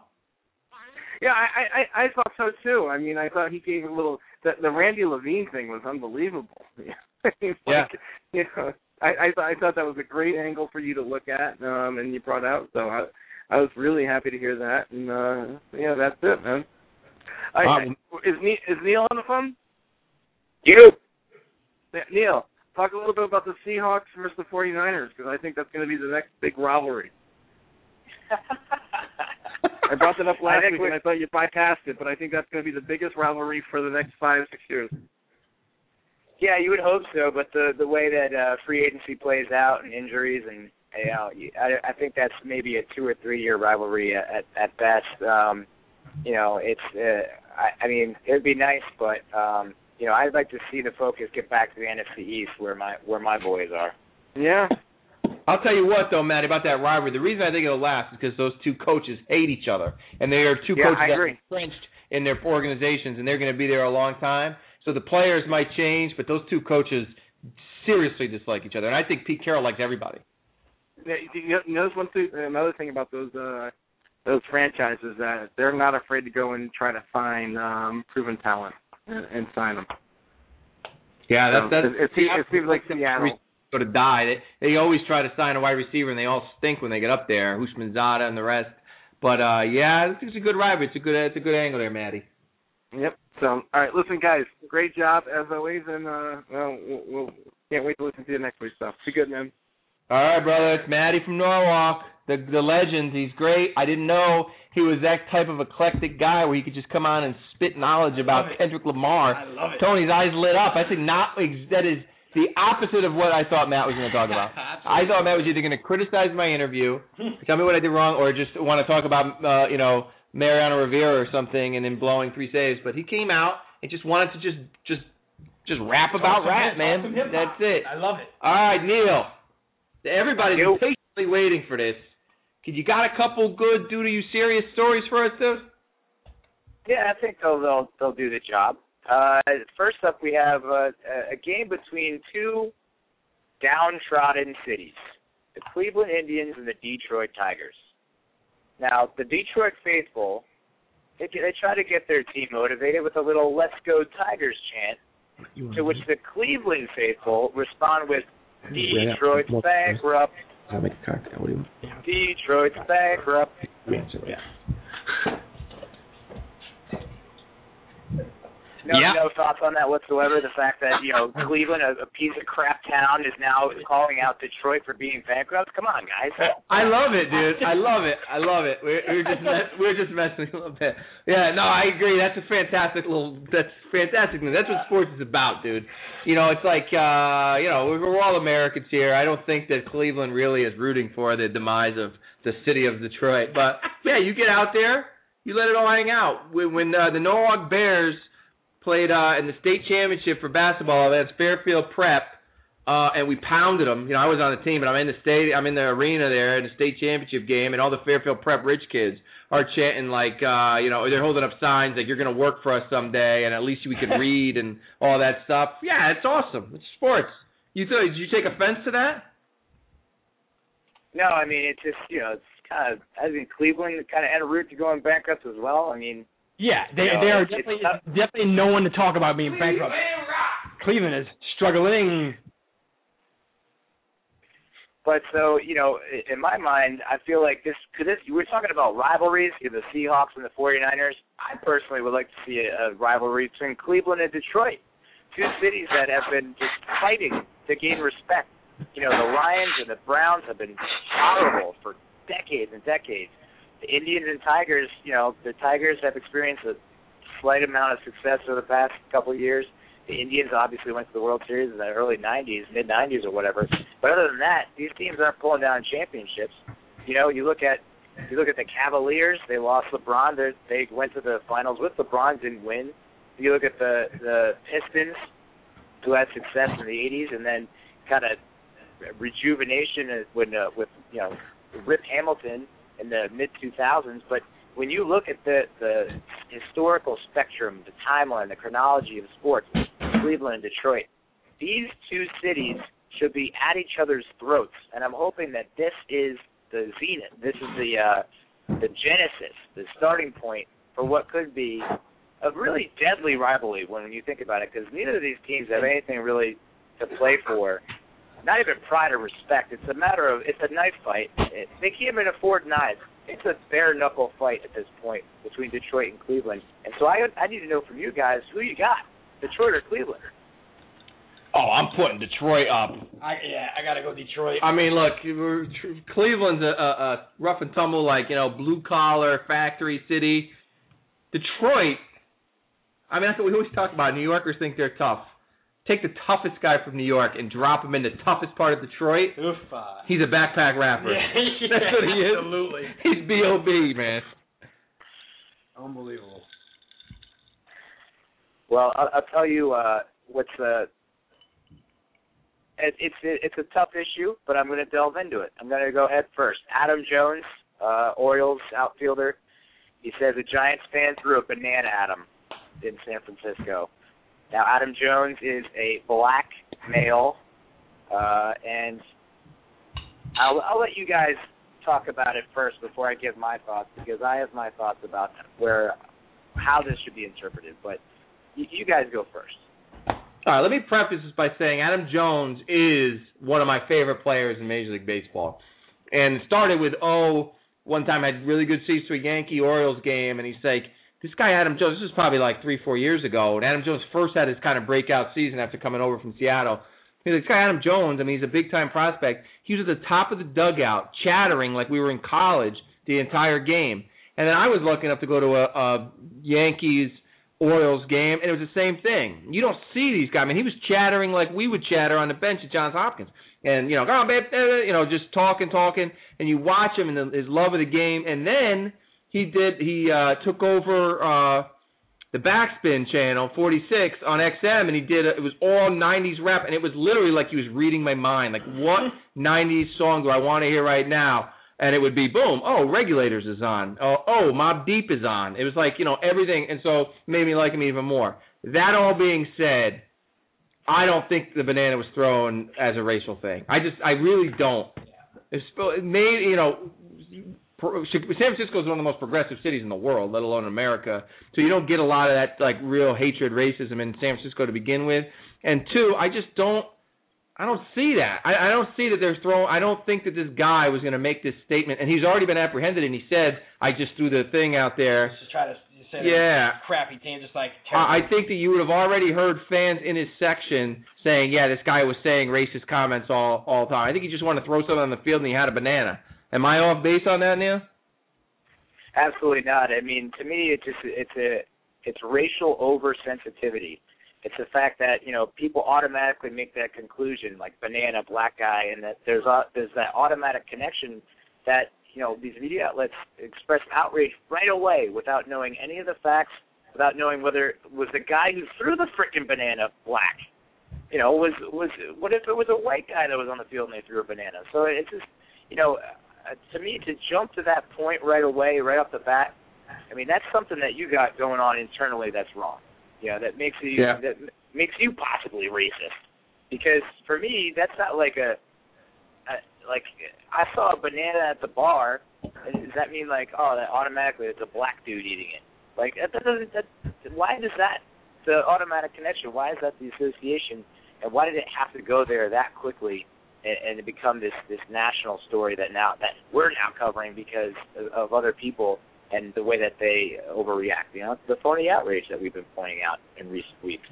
Yeah, I, I I thought so too. I mean, I thought he gave a little. The, the Randy Levine thing was unbelievable. Like, yeah. You know, I I, th- I thought that was a great angle for you to look at, um, and you brought out. So I I was really happy to hear that, and uh, yeah, that's it, man. I, I, is Neil, is Neil on the phone? You. Yeah, Neil, talk a little bit about the Seahawks versus the forty-niners, because I think that's going to be the next big rivalry. I brought that up last week, and I thought you bypassed it, but I think that's going to be the biggest rivalry for the next five, six years. Yeah, you would hope so, but the the way that uh, free agency plays out and injuries, and you know, I, I think that's maybe a two or three year rivalry at at best. Um, you know, it's uh, I, I mean, it would be nice, but um, you know, I'd like to see the focus get back to the N F C East, where my where my boys are. Yeah. I'll tell you what, though, Matt, about that rivalry. The reason I think it'll last is because those two coaches hate each other, and they are two yeah, coaches I that are agree. entrenched in their organizations, and they're going to be there a long time. So the players might change, but those two coaches seriously dislike each other, and I think Pete Carroll likes everybody. Yeah, you know, one thing, another thing about those uh, those franchises that they're not afraid to go and try to find um, proven talent and, and sign them. Yeah, that's so that's. It, it, it seems like Seattle. Go to die. They, they always try to sign a wide receiver, and they all stink when they get up there. Hushmanzada and the rest. But uh, yeah, it's a good rivalry. It's a good it's a good angle there, Matty. Yep. So, all right, listen, guys, great job as always, and uh, well, we'll, we'll can't wait to listen to you next week. So, be good, man. All right, brother. It's Matty from Norwalk, the the legend. He's great. I didn't know he was that type of eclectic guy where he could just come on and spit knowledge about Kendrick Lamar. I love it. Tony's eyes lit up. I think not. That is the opposite of what I thought Matt was going to talk about. I thought Matt was either going to criticize my interview, tell me what I did wrong, or just want to talk about, uh, you know, Mariano Rivera or something, and then blowing three saves. But he came out and just wanted to just just just rap about rap, man. That's it. I love it. All right, Neil. Everybody's been patiently waiting for this. Could you got a couple good, due to you serious stories for us, dude? Yeah, I think they'll they'll, they'll do the job. Uh, first up, we have uh, a game between two downtrodden cities, the Cleveland Indians and the Detroit Tigers. Now, the Detroit faithful, they, they try to get their team motivated with a little "Let's Go Tigers" chant, to which the Cleveland faithful respond with "Detroit's bankrupt. I'll make a cocktail. What do you want? Detroit's bankrupt." Yeah. No, yeah. no thoughts on that whatsoever. The fact that, you know, Cleveland, a, a piece of crap town, is now calling out Detroit for being bankrupt. Come on, guys. I love it, dude. I love it. I love it. We're, we're just mess, we're just messing a little bit. Yeah, no, I agree. That's a fantastic little. That's fantastic. That's what sports is about, dude. You know, it's like uh, you know, we're, we're all Americans here. I don't think that Cleveland really is rooting for the demise of the city of Detroit. But yeah, you get out there, you let it all hang out. When, when uh, the Norwalk Bears played uh, in the state championship for basketball against Fairfield Prep, uh, and we pounded them. You know, I was on the team, but I'm in the state, I'm in the arena there in the state championship game, and all the Fairfield Prep rich kids are chanting like, uh, you know, they're holding up signs like, you're going to work for us someday, and at least we can read and all that stuff. Yeah, it's awesome. It's sports. You th- did you take offense to that? No, I mean, it's just, you know, it's kind of, I think Cleveland kind of en route to going bankrupt as well. I mean, Yeah, they you know, they are it's, definitely it's definitely no one to talk about being bankrupt. Cleveland is struggling. But so, you know, in my mind, I feel like this, because this, we're talking about rivalries, you know, the Seahawks and the forty-niners. I personally would like to see a, a rivalry between Cleveland and Detroit, two cities that have been just fighting to gain respect. You know, the Lions and the Browns have been horrible for decades and decades. The Indians and Tigers, you know, the Tigers have experienced a slight amount of success over the past couple of years. The Indians obviously went to the World Series in the early nineties, mid-nineties or whatever. But other than that, these teams aren't pulling down championships. You know, you look at you look at the Cavaliers. They lost LeBron. They they went to the finals with LeBron, didn't win. You look at the the Pistons, who had success in the eighties, and then kind of rejuvenation when uh, with you know Rip Hamilton in the mid two thousands. But when you look at the the historical spectrum, the timeline, the chronology of sports, Cleveland and Detroit, these two cities should be at each other's throats, and I'm hoping that this is the zenith. This is the uh, the genesis, the starting point for what could be a really deadly rivalry when you think about it, because neither of these teams have anything really to play for. Not even pride or respect. It's a matter of, it's a knife fight. It, they can't even afford knives. It's a bare-knuckle fight at this point between Detroit and Cleveland. And so I I need to know from you guys, who you got, Detroit or Cleveland? Oh, I'm putting Detroit up. I, yeah, I got to go Detroit. I mean, look, we're, Cleveland's a, a, a rough and tumble, like, you know, blue-collar, factory city. Detroit, I mean, that's what we always talk about. New Yorkers think they're tough. Take the toughest guy from New York and drop him in the toughest part of Detroit. Oofa. He's a backpack rapper. Yeah, yeah, that's what he is. Absolutely. He's B O B, man. Unbelievable. Well, I'll, I'll tell you uh, what's uh, it, it's it, it's a tough issue, but I'm going to delve into it. I'm going to go head first. Adam Jones, uh, Orioles outfielder. He says a Giants fan threw a banana at him in San Francisco. Now, Adam Jones is a black male, uh, and I'll, I'll let you guys talk about it first before I give my thoughts, because I have my thoughts about where how this should be interpreted. But you, you guys go first. All right, let me preface this by saying Adam Jones is one of my favorite players in Major League Baseball. And it started with, oh, one time I had really good seats to a Yankee-Orioles game, and he's like, this guy Adam Jones, this was probably like three, four years ago, and Adam Jones first had his kind of breakout season after coming over from Seattle. He's like, this guy Adam Jones, I mean, he's a big-time prospect. He was at the top of the dugout chattering like we were in college the entire game. And then I was lucky enough to go to a, a Yankees-Orioles game, and it was the same thing. You don't see these guys. I mean, he was chattering like we would chatter on the bench at Johns Hopkins. And, you know, go on, babe, you know, just talking, talking, and you watch him and the, his love of the game, and then He did. He uh, took over uh, the Backspin channel, forty-six, on X M, and he did. A, it was all nineties rap, and it was literally like he was reading my mind. Like, what nineties song do I want to hear right now? And it would be, boom, oh, Regulators is on. Oh, oh, Mobb Deep is on. It was like, you know, everything, and so it made me like him even more. That all being said, I don't think the banana was thrown as a racial thing. I just, I really don't. It's, it made, you know, San Francisco is one of the most progressive cities in the world, let alone America. So you don't get a lot of that, like, real hatred, racism in San Francisco to begin with. And two, I just don't, I don't see that. I, I don't see that they're throwing, I don't think that this guy was going to make this statement. And he's already been apprehended, and he said, I just threw the thing out there. Just try to instead yeah. of crappy teams, just like I think that you would have already heard fans in his section saying, yeah, this guy was saying racist comments all all the time. I think he just wanted to throw something on the field and he had a banana. Am I off base on that, Neil? Absolutely not. I mean, to me, it's just it's a it's racial oversensitivity. It's the fact that, you know, people automatically make that conclusion, like banana, black guy, and that there's a, there's that automatic connection that, you know, these media outlets express outrage right away without knowing any of the facts, without knowing whether it was the guy who threw the frickin' banana black. You know, was was what if it was a white guy that was on the field and they threw a banana? So it's just, you know, uh, to me, to jump to that point right away, right off the bat, I mean, that's something that you got going on internally that's wrong. You know, that makes you yeah. that makes you possibly racist. Because for me, that's not like a, a like I saw a banana at the bar, and does that mean like, oh, that automatically it's a black dude eating it? Like that doesn't. That, why does that the automatic connection? Why is that the association? And why did it have to go there that quickly and, and it become this this national story that now that we're now covering because of, of other people? And the way that they overreact, you know, the phony outrage that we've been pointing out in recent weeks.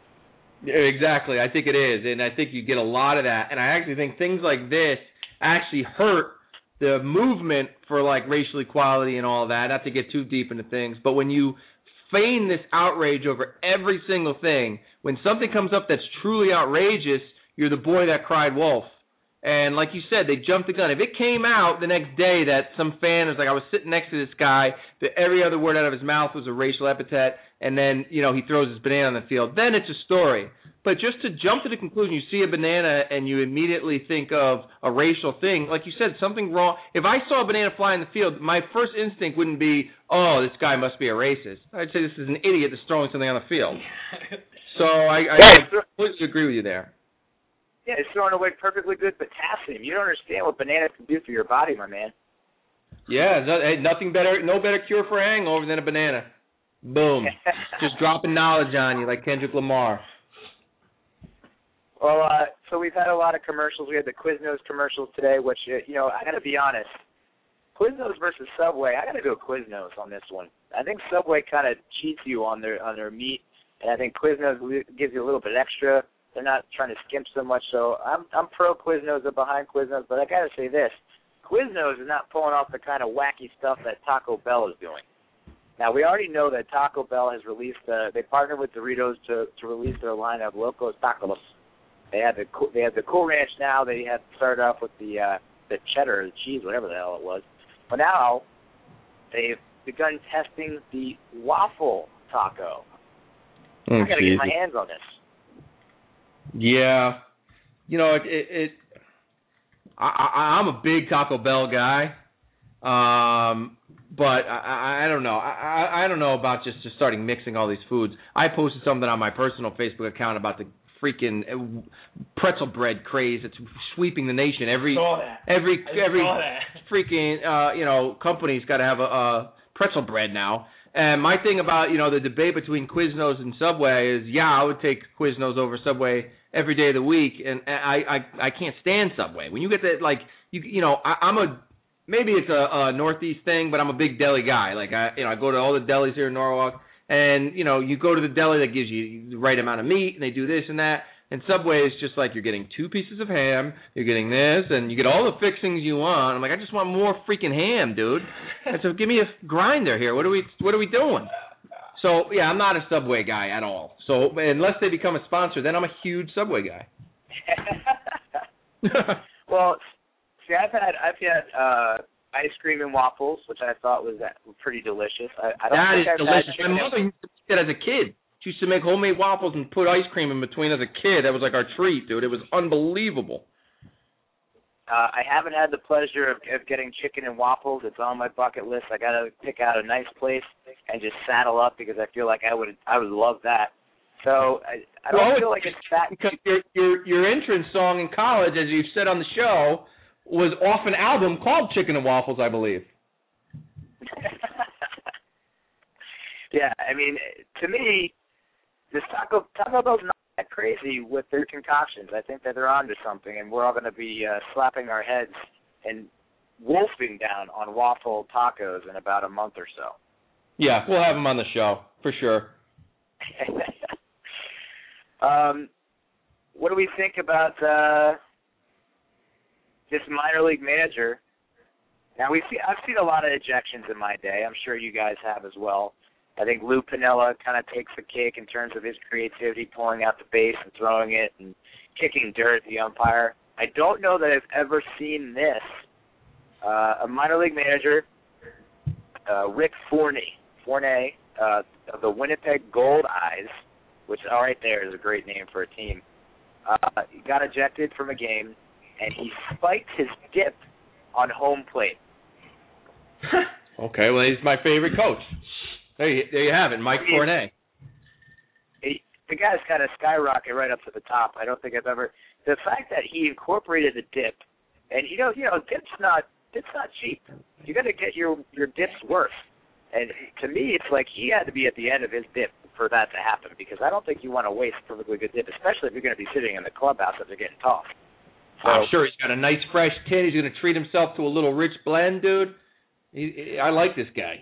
Exactly, I think it is, and I think you get a lot of that. And I actually think things like this actually hurt the movement for like racial equality and all that. Not to get too deep into things, but when you feign this outrage over every single thing, when something comes up that's truly outrageous, you're the boy that cried wolf. And like you said, they jumped the gun. If it came out the next day that some fan was like, I was sitting next to this guy, that every other word out of his mouth was a racial epithet, and then, you know, he throws his banana on the field, then it's a story. But just to jump to the conclusion, you see a banana and you immediately think of a racial thing, like you said, something wrong. If I saw a banana fly in the field, my first instinct wouldn't be, oh, this guy must be a racist. I'd say this is an idiot that's throwing something on the field. So I, I, I completely agree with you there. Yeah, it's throwing away perfectly good potassium. You don't understand what bananas can do for your body, my man. Yeah, no, hey, nothing better, no better cure for a hangover than a banana. Boom. Just dropping knowledge on you like Kendrick Lamar. Well, uh, so we've had a lot of commercials. We had the Quiznos commercials today, which, you know, I got to be honest. Quiznos versus Subway, I got to go Quiznos on this one. I think Subway kind of cheats you on their on their meat, and I think Quiznos gives you a little bit extra. They're not trying to skimp so much, so I'm I'm pro Quiznos or behind Quiznos, but I got to say this. Quiznos is not pulling off the kind of wacky stuff that Taco Bell is doing. Now, we already know that Taco Bell has released, uh, they partnered with Doritos to, to release their line of Locos Tacos. They have the they have the Cool Ranch now. They had started off with the uh, the cheddar, the cheese, whatever the hell it was. But now they've begun testing the waffle taco. Oh, I got to get my hands on this. Yeah, you know, it. it, it I, I, I'm a big Taco Bell guy, um, but I, I, I don't know. I, I, I don't know about just, just starting mixing all these foods. I posted something on my personal Facebook account about the freaking pretzel bread craze that's sweeping the nation. Every saw that. every I every saw that. freaking uh, you know company's got to have a, a pretzel bread now. And my thing about, you know, the debate between Quiznos and Subway is, yeah, I would take Quiznos over Subway every day of the week, and I I, I can't stand Subway. When you get that, like, you you know, I, I'm a, maybe it's a, a Northeast thing, but I'm a big deli guy. Like, I you know, I go to all the delis here in Norwalk, and, you know, you go to the deli that gives you the right amount of meat, and they do this and that. And Subway is just like, you're getting two pieces of ham, you're getting this, and you get all the fixings you want. I'm like, I just want more freaking ham, dude. And so give me a grinder here. What are we What are we doing? So, yeah, I'm not a Subway guy at all. So unless they become a sponsor, then I'm a huge Subway guy. Well, see, I've had I've had uh, ice cream and waffles, which I thought was pretty delicious. I, I don't that think is I've delicious. Had My mother used to eat that as a kid. She used to make homemade waffles and put ice cream in between as a kid. That was like our treat, dude. It was unbelievable. Uh, I haven't had the pleasure of, of getting chicken and waffles. It's on my bucket list. I got to pick out a nice place and just saddle up because I feel like I would I would love that. So I, I don't well, feel like it's that. Because your, your your entrance song in college, as you've said on the show, was off an album called Chicken and Waffles, I believe. Yeah, I mean, to me, this Taco Taco Bell's not that crazy with their concoctions. I think that they're onto something, and we're all going to be uh, slapping our heads and wolfing down on waffle tacos in about a month or so. Yeah, we'll have him on the show for sure. um, what do we think about uh, this minor league manager? Now we see I've seen a lot of ejections in my day. I'm sure you guys have as well. I think Lou Piniella kind of takes the cake in terms of his creativity, pulling out the base and throwing it and kicking dirt at the umpire. I don't know that I've ever seen this. Uh, a minor league manager, uh, Rick Forney, Forney uh, of the Winnipeg Gold Eyes, which all right there is a great name for a team. Uh, he got ejected from a game, and he spiked his dip on home plate. Okay, well, he's my favorite coach. There you, there you have it, Mike Forney. He, the guy's kind of skyrocketed right up to the top. I don't think I've ever the fact that he incorporated the dip, and you know, you know, dip's not dip's not cheap. You got to get your your dip's worth. And to me, it's like he had to be at the end of his dip for that to happen, because I don't think you want to waste a perfectly good dip, especially if you're going to be sitting in the clubhouse after getting tossed. So, I'm sure he's got a nice fresh tin. He's going to treat himself to a little rich blend, dude. He, he, I like this guy.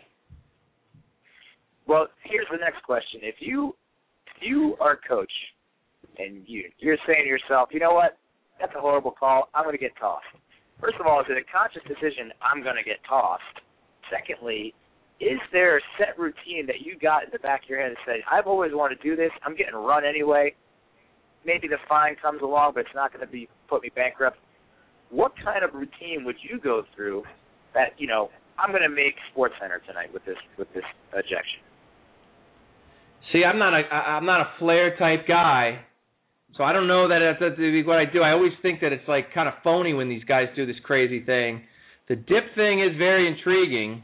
Well, here's the next question. If you if you are a coach and you, you're saying to yourself, you know what, that's a horrible call, I'm going to get tossed. First of all, is it a conscious decision, I'm going to get tossed? Secondly, is there a set routine that you got in the back of your head and said, I've always wanted to do this, I'm getting run anyway, maybe the fine comes along, but it's not going to be put me bankrupt. What kind of routine would you go through that, you know, I'm going to make SportsCenter tonight with this with this ejection? See, I'm not a I'm not a flair type guy, so I don't know that that's what I do. I always think that it's like kind of phony when these guys do this crazy thing. The dip thing is very intriguing.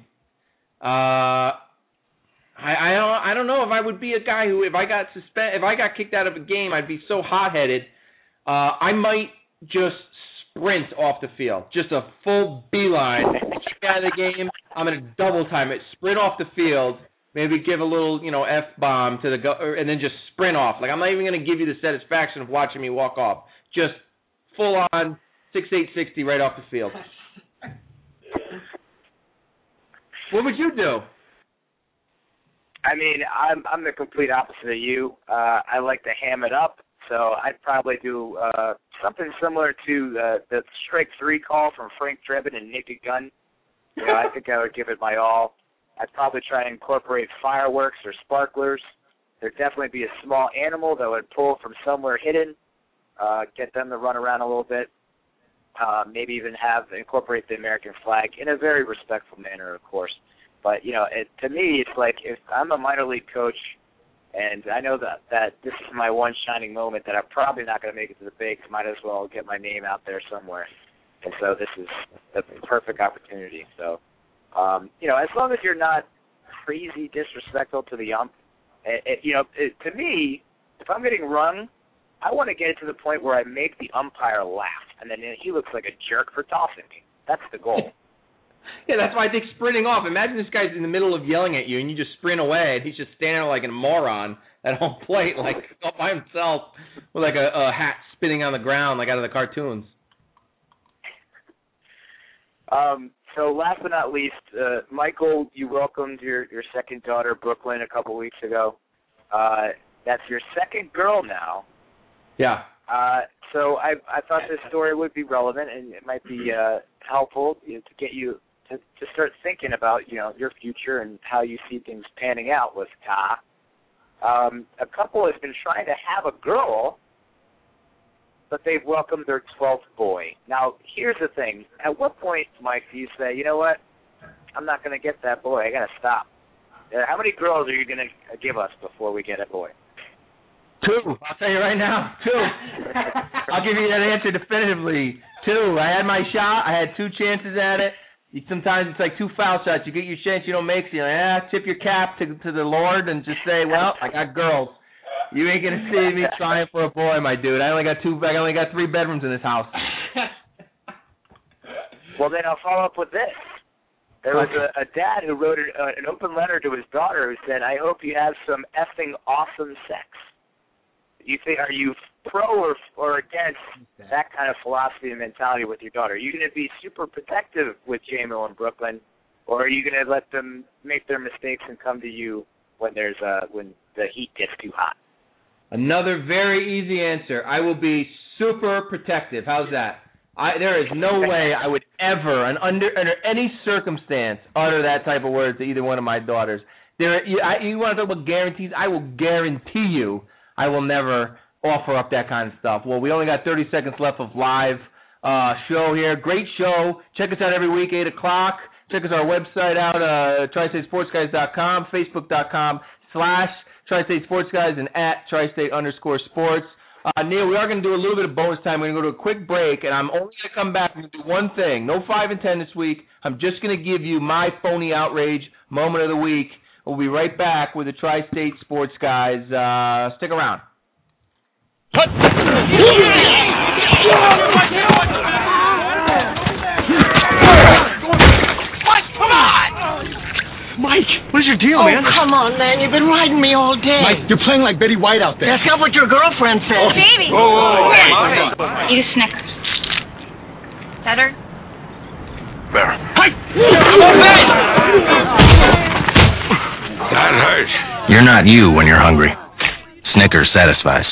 Uh, I I don't I don't know if I would be a guy who, if I got suspend if I got kicked out of a game, I'd be so hot-headed. Uh, I might just sprint off the field, just a full beeline, kick out of the game. I'm gonna double time it, sprint off the field. Maybe give a little, you know, F-bomb to the go, and then just sprint off. Like, I'm not even going to give you the satisfaction of watching me walk off. Just full on six eight sixty right off the field. What would you do? I mean, I'm I'm the complete opposite of you. Uh, I like to ham it up, so I'd probably do uh, something similar to uh, the strike three call from Frank Drebin and Naked Gun. You know, I think I would give it my all. I'd probably try and incorporate fireworks or sparklers. There'd definitely be a small animal that would pull from somewhere hidden, uh, get them to run around a little bit. Uh, maybe even have incorporate the American flag in a very respectful manner, of course. But, you know, it, to me, it's like if I'm a minor league coach and I know that, that this is my one shining moment, that I'm probably not going to make it to the big, might as well get my name out there somewhere. And so this is the perfect opportunity. So, Um, you know, as long as you're not crazy disrespectful to the ump, it, it, you know, it, to me, if I'm getting rung, I want to get it to the point where I make the umpire laugh, and then he looks like a jerk for tossing me. That's the goal. Yeah, that's why I think sprinting off. Imagine this guy's in the middle of yelling at you, and you just sprint away, and he's just standing there like a moron at home plate, like all by himself, with like a, a hat spinning on the ground, like out of the cartoons. Um. So last but not least, uh, Michael, you welcomed your, your second daughter, Brooklyn, a couple weeks ago. Uh, that's your second girl now. Yeah. Uh, so I I thought this story would be relevant, and it might be uh, helpful, you know, to get you to, to start thinking about, you know, your future and how you see things panning out with Ta. Um, a couple has been trying to have a girl, but they've welcomed their twelfth boy. Now, here's the thing. At what point, Mike, do you say, you know what, I'm not going to get that boy. I got to stop. Uh, how many girls are you going to give us before we get a boy? Two. I'll tell you right now. Two. I'll give you that answer definitively. Two. I had my shot. I had two chances at it. You, sometimes it's like two foul shots. You get your chance, you don't make it. You're like, ah, tip your cap to, to the Lord and just say, well, I got girls. You ain't gonna see me trying for a boy, my dude. I only got two. I only got three bedrooms in this house. Well, then I'll follow up with this. There was a, a dad who wrote a, uh, an open letter to his daughter who said, "I hope you have some effing awesome sex." You think? Are you pro or or against that kind of philosophy and mentality with your daughter? Are you going to be super protective with J-Mo and Brooklyn, or are you going to let them make their mistakes and come to you when there's uh, when the heat gets too hot? Another very easy answer. I will be super protective. How's that? I, there is no way I would ever, and under under any circumstance, utter that type of words to either one of my daughters. There, you, I, you want to talk about guarantees? I will guarantee you I will never offer up that kind of stuff. Well, we only got thirty seconds left of live uh, show here. Great show. Check us out every week, eight o'clock. Check us our website out, uh, tri state sports guys dot com, facebook dot com slash Tri-State Sports Guys, and at Tri-State underscore sports. Uh, Neil, we are going to do a little bit of bonus time. We're going to go to a quick break, and I'm only going to come back and do one thing. No five and ten this week. I'm just going to give you my phony outrage moment of the week. We'll be right back with the Tri-State Sports Guys. Uh, stick around. Mike, what is your deal, oh, man? Oh, come on, man. You've been riding me all day. Mike, you're playing like Betty White out there. That's not what your girlfriend said. Oh, baby. Oh, oh, oh, oh, oh. Eat a Snickers. Better? Better. Mike! That hurts. You're not you when you're hungry. Snickers satisfies.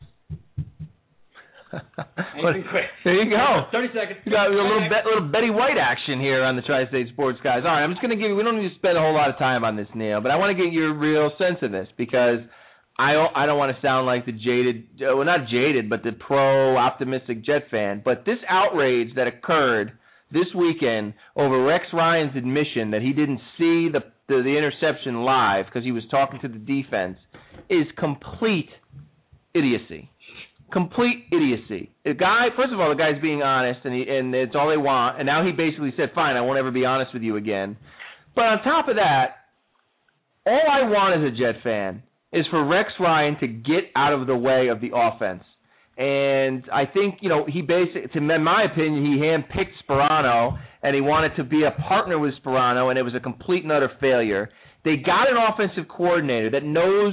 There you go. Thirty seconds. We got a little, Be- little Betty White action here on the Tri-State Sports Guys. All right, I'm just going to give you. We don't need to spend a whole lot of time on this, Neil, but I want to get your real sense of this because I don't, I don't want to sound like the jaded, well, not jaded, but the pro-optimistic Jet fan. But this outrage that occurred this weekend over Rex Ryan's admission that he didn't see the the, the interception live because he was talking to the defense is complete idiocy. Complete idiocy. The guy, first of all, the guy's being honest, and he, and it's all they want. And now he basically said, "Fine, I won't ever be honest with you again." But on top of that, all I want as a Jet fan is for Rex Ryan to get out of the way of the offense. And I think, you know, he basically, to in my opinion, he handpicked Sperano, and he wanted to be a partner with Sperano, and it was a complete and utter failure. They got an offensive coordinator that knows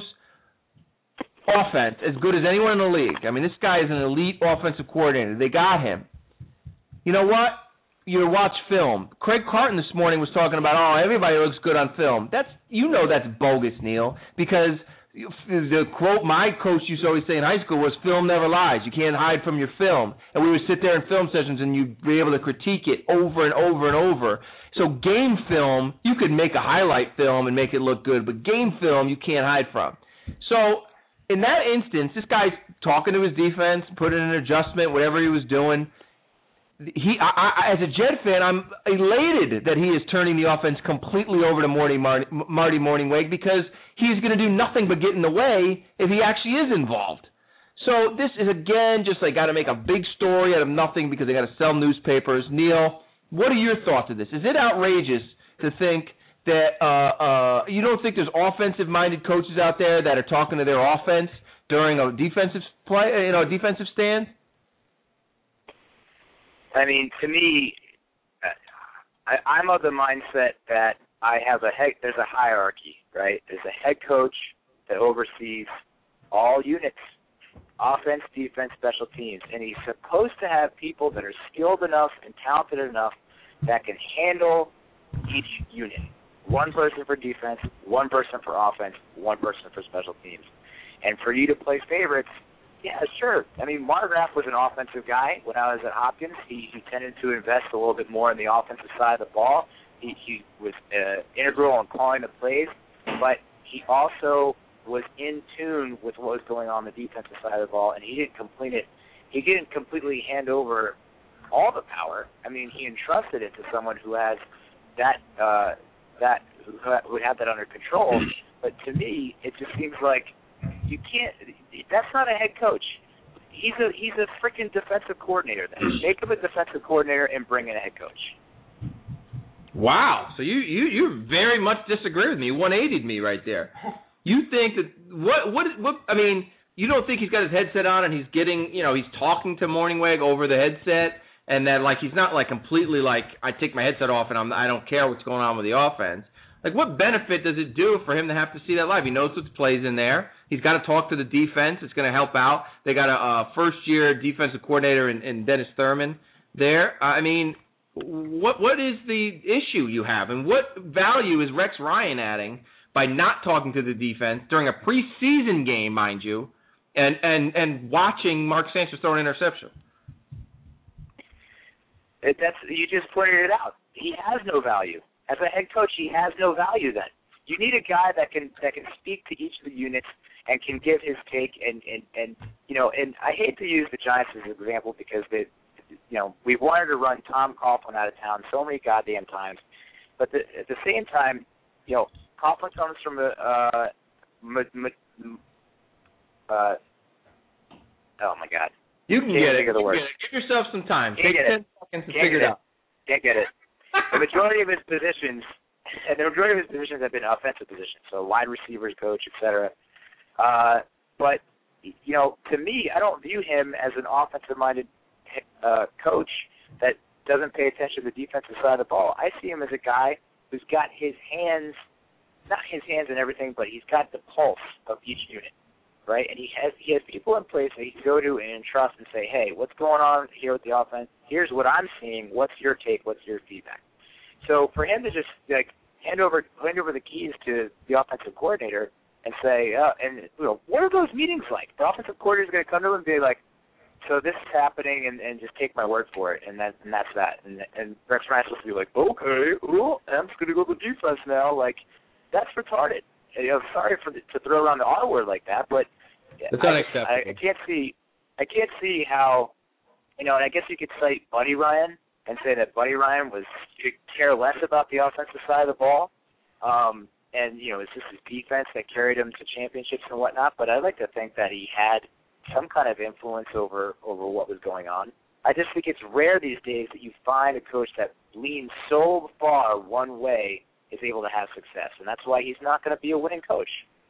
offense as good as anyone in the league. I mean, this guy is an elite offensive coordinator. They got him. You know what? You watch film. Craig Carton this morning was talking about, oh, everybody looks good on film. That's, you know, that's bogus, Neil, because the quote my coach used to always say in high school was, film never lies. You can't hide from your film. And we would sit there in film sessions and you'd be able to critique it over and over and over. So game film, you could make a highlight film and make it look good, but game film you can't hide from. So in that instance, this guy's talking to his defense, putting in an adjustment, whatever he was doing. He, I, I, as a Jet fan, I'm elated that he is turning the offense completely over to Marty, Marty, Marty Mornhinweg because he's going to do nothing but get in the way if he actually is involved. So this is, again, just like got to make a big story out of nothing because they got to sell newspapers. Neil, what are your thoughts of this? Is it outrageous to think that uh, uh, you don't think there's offensive-minded coaches out there that are talking to their offense during a defensive play, you know, defensive stand? I mean, to me, I, I'm of the mindset that I have a head, there's a hierarchy, right? There's a head coach that oversees all units, offense, defense, special teams, and he's supposed to have people that are skilled enough and talented enough that can handle each unit. One person for defense, one person for offense, one person for special teams. And for you to play favorites, yeah, sure. I mean, Margraf was an offensive guy when I was at Hopkins. He, he tended to invest a little bit more in the offensive side of the ball. He, he was uh, integral in calling the plays, but he also was in tune with what was going on the defensive side of the ball, and he didn't complete it. He didn't completely hand over all the power. I mean, he entrusted it to someone who has that uh, that who would have that under control. But to me, it just seems like you can't. That's not a head coach. He's a he's a freaking defensive coordinator. Then make him a defensive coordinator and bring in a head coach. Wow. So you you you very much disagree with me. one eighty'd me right there. You think that what what what? I mean, you don't think he's got his headset on and he's getting, you know, he's talking to Mornhinweg over the headset, and that like he's not like completely like I take my headset off and I'm I don't care what's going on with the offense. Like, what benefit does it do for him to have to see that live? He knows what plays in there. He's got to talk to the defense. It's going to help out. They got a uh, first-year defensive coordinator in, in Dennis Thurman there. I mean, what what is the issue you have, and what value is Rex Ryan adding by not talking to the defense during a preseason game, mind you, and and, and watching Mark Sanchez throw an interception? It, that's you just pointed it out. He has no value as a head coach. He has no value. Then you need a guy that can that can speak to each of the units and can give his take. And, and, and you know, and I hate to use the Giants as an example because they, you know, we've wanted to run Tom Coughlin out of town so many goddamn times, but the, at the same time, you know, Coughlin comes from a, uh, m- m- uh, oh my God. You can Can't get think it. of the You word. get it. Give yourself some time. Can't Take get ten it. seconds to Can't figure get it out. Can't get it. The majority of his positions, and the majority of his positions have been offensive positions, so wide receivers, coach, et cetera. Uh, but, you know, to me, I don't view him as an offensive-minded uh, coach that doesn't pay attention to the defensive side of the ball. I see him as a guy who's got his hands, not his hands in everything, but he's got the pulse of each unit, right? And he has he has people in place that he can go to and entrust and say, hey, what's going on here with the offense? Here's what I'm seeing. What's your take? What's your feedback? So for him to just, like, hand over hand over the keys to the offensive coordinator and say, uh, and you know, what are those meetings like? The offensive coordinator is going to come to him and be like, so this is happening, and, and just take my word for it, and that and that's that. And and Rex Ryan's supposed to be like, okay, well, I'm just going to go to defense now. Like, that's retarded. You know, sorry for the, to throw around the R word like that, but That's I, unacceptable. I, I can't see, I can't see how, you know, and I guess you could cite Buddy Ryan and say that Buddy Ryan was could care less about the offensive side of the ball. Um, And, you know, it's just his defense that carried him to championships and whatnot. But I'd like to think that he had some kind of influence over, over what was going on. I just think it's rare these days that you find a coach that leans so far one way is able to have success. And that's why he's not going to be a winning coach.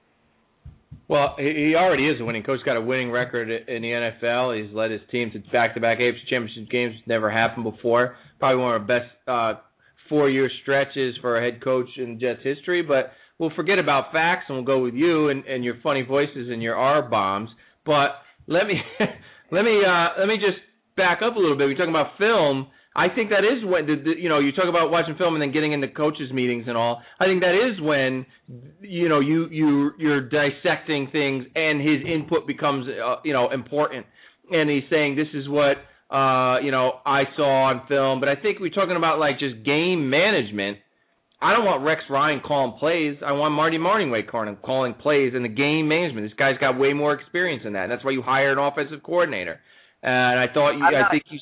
Well, he already is a winning coach. He's got a winning record in the N F L. He's led his team to back-to-back A F C Championship games. Never happened before. Probably one of the best uh, four-year stretches for a head coach in Jets history. But we'll forget about facts and we'll go with you and, and your funny voices and your R bombs. But let me let me uh, let me just back up a little bit. We're talking about film. I think that is when, the, the, you know, you talk about watching film and then getting into coaches' meetings and all. I think that is when, you know, you, you, you're dissecting things and his input becomes, uh, you know, important. And he's saying this is what, uh, you know, I saw on film. But I think we're talking about, like, just game management. I don't want Rex Ryan calling plays. I want Marty Morningway calling plays in the game management. This guy's got way more experience in that. And that's why you hire an offensive coordinator. And I thought you, I think you.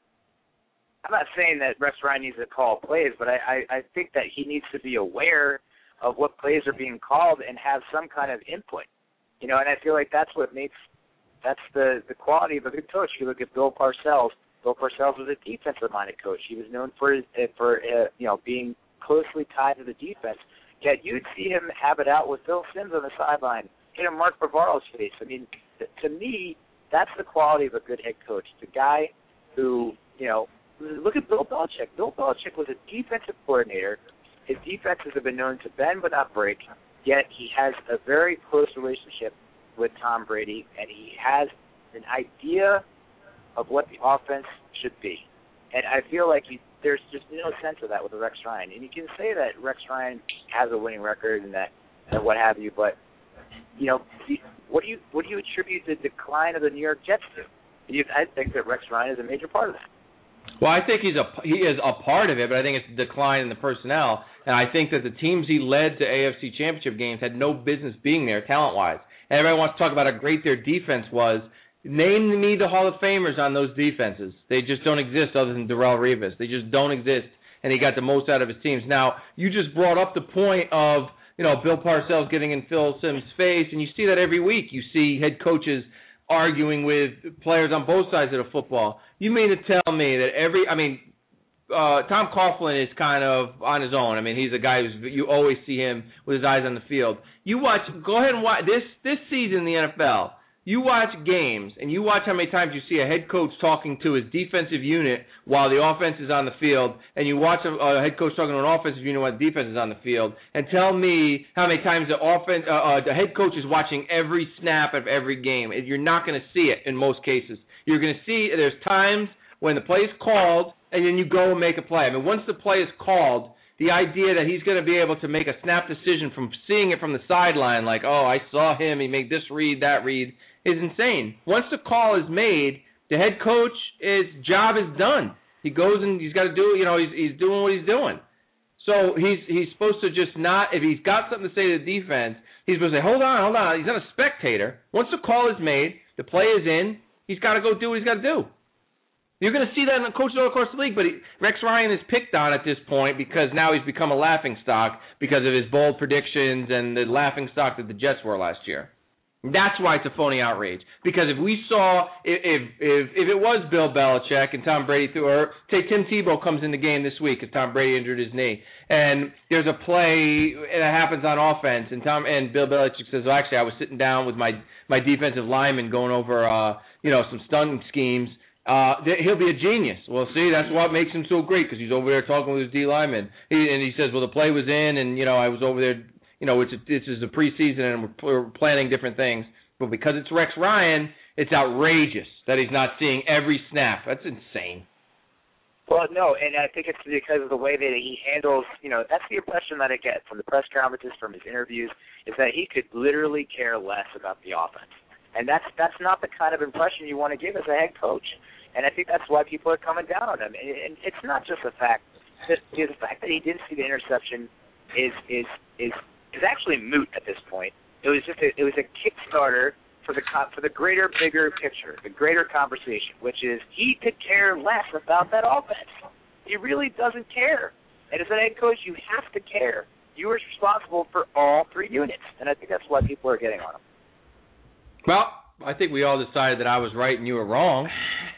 I'm not saying that Rex Ryan needs to call plays, but I, I, I think that he needs to be aware of what plays are being called and have some kind of input. You know, and I feel like that's what makes that's the, the quality of a good coach. You look at Bill Parcells. Bill Parcells was a defensive-minded coach. He was known for for uh, you know being closely tied to the defense. Yet you'd see him have it out with Phil Simms on the sideline, you know, Mark Bavaro's face. I mean, to me, that's the quality of a good head coach. The guy who, you know. Look at Bill Belichick. Bill Belichick was a defensive coordinator. His defenses have been known to bend but not break, yet he has a very close relationship with Tom Brady, and he has an idea of what the offense should be. And I feel like he, there's just no sense of that with Rex Ryan. And you can say that Rex Ryan has a winning record and that and what have you, but, you know, what do you what do you attribute the decline of the New York Jets to? You, I think that Rex Ryan is a major part of that. Well, I think he's a he is a part of it, but I think it's a decline in the personnel, and I think that the teams he led to A F C Championship games had no business being there talent-wise. And everybody wants to talk about how great their defense was. Name me the Hall of Famers on those defenses. They just don't exist other than Darrelle Revis. They just don't exist, and he got the most out of his teams. Now, you just brought up the point of, you know, Bill Parcells getting in Phil Simms' face, and you see that every week. You see head coaches arguing with players on both sides of the football. You mean to tell me that every, I mean, uh, Tom Coughlin is kind of on his own. I mean, he's a guy who's, you always see him with his eyes on the field. You watch, go ahead and watch, this, this season in the N F L, you watch games, and you watch how many times you see a head coach talking to his defensive unit while the offense is on the field, and you watch a, a head coach talking to an offensive unit while the defense is on the field, and tell me how many times the offense, uh, uh, the head coach is watching every snap of every game. You're not going to see it in most cases. You're going to see there's times when the play is called and then you go and make a play. I mean, once the play is called, the idea that he's going to be able to make a snap decision from seeing it from the sideline, like, oh, I saw him, he made this read, that read, is insane. Once the call is made, the head coach, his job is done. He goes and he's got to do, you know, he's he's doing what he's doing. So he's he's supposed to just not, if he's got something to say to the defense, he's supposed to say, hold on, hold on. He's not a spectator. Once the call is made, the play is in, he's got to go do what he's got to do. You're going to see that in the coaches all across the league, but he, Rex Ryan is picked on at this point because now he's become a laughingstock because of his bold predictions and the laughingstock that the Jets were last year. That's why it's a phony outrage. Because if we saw, if if if, if it was Bill Belichick and Tom Brady threw, or say Tim Tebow comes in the game this week because Tom Brady injured his knee, and there's a play that happens on offense, and Tom and Bill Belichick says, well, actually, I was sitting down with my my defensive lineman going over, uh, you know, some stunning schemes. Uh, he'll be a genius. Well, see, that's what makes him so great because he's over there talking with his D lineman, he, and he says, well, the play was in, and you know, I was over there. You know, it's a, this is a preseason, and we're, we're planning different things. But because it's Rex Ryan, it's outrageous that he's not seeing every snap. That's insane. Well, no, and I think it's because of the way that he handles, you know, that's the impression that I get from the press conferences, from his interviews, is that he could literally care less about the offense. And that's that's not the kind of impression you want to give as a head coach. And I think that's why people are coming down on him. And it's not just the fact that the fact that he didn't see the interception is is is is actually moot at this point. It was just a, it was a Kickstarter for the for the greater, bigger picture, the greater conversation, which is he could care less about that offense. He really doesn't care. And as a head coach, you have to care. You are responsible for all three units, and I think that's why people are getting on him. Well, I think we all decided that I was right and you were wrong.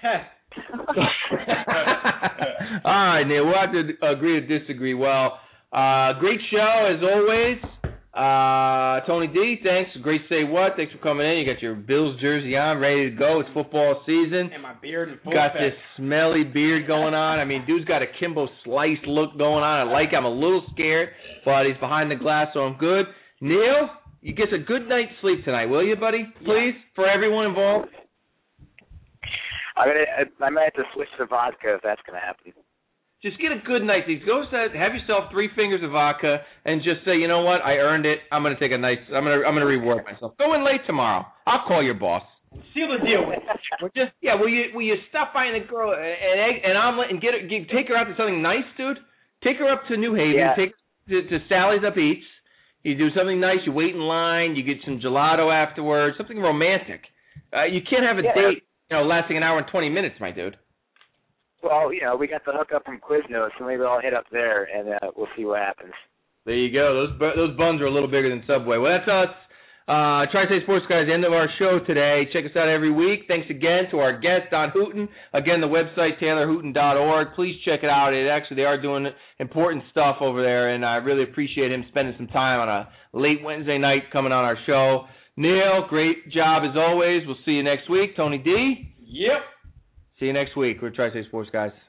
All right, Neil, we'll have to agree to disagree. Well, uh, great show as always. Uh, Tony D, thanks. Great Say What. Thanks for coming in. You got your Bills jersey on, ready to go. It's football season. And my beard in full Got effect. this smelly beard going on. I mean, dude's got a Kimbo Slice look going on. I like it. I'm a little scared, but he's behind the glass, so I'm good. Neil, you get a good night's sleep tonight, will you, buddy? Please, yeah. For everyone involved. I'm gonna, I might have to switch to vodka if that's going to happen. Just get a good night's sleep. Go have yourself three fingers of vodka and just say, you know what, I earned it. I'm gonna take a nice. I'm gonna. I'm gonna reward myself. Go in late tomorrow. I'll call your boss. Seal the deal with it. We're just yeah. Will you will you stop buying a girl an egg and omelet and get her, get, take her out to something nice, dude? Take her up to New Haven. Yeah. Take her to, to Sally's Up Eats. You do something nice. You wait in line. You get some gelato afterwards. Something romantic. Uh, you can't have a yeah. date, you know, lasting an hour and twenty minutes, my dude. Well, you know, we got the hookup from Quiznos, so maybe I'll hit up there and uh, we'll see what happens. There you go. Those those buns are a little bigger than Subway. Well, that's us. Uh, Tri-State Sports Guys, end of our show today. Check us out every week. Thanks again to our guest, Don Hooten. Again, the website, taylor hooten dot org. Please check it out. It actually, they are doing important stuff over there, and I really appreciate him spending some time on a late Wednesday night coming on our show. Neil, great job as always. We'll see you next week. Tony D? Yep. See you next week. We're Tri-State Sports Guys.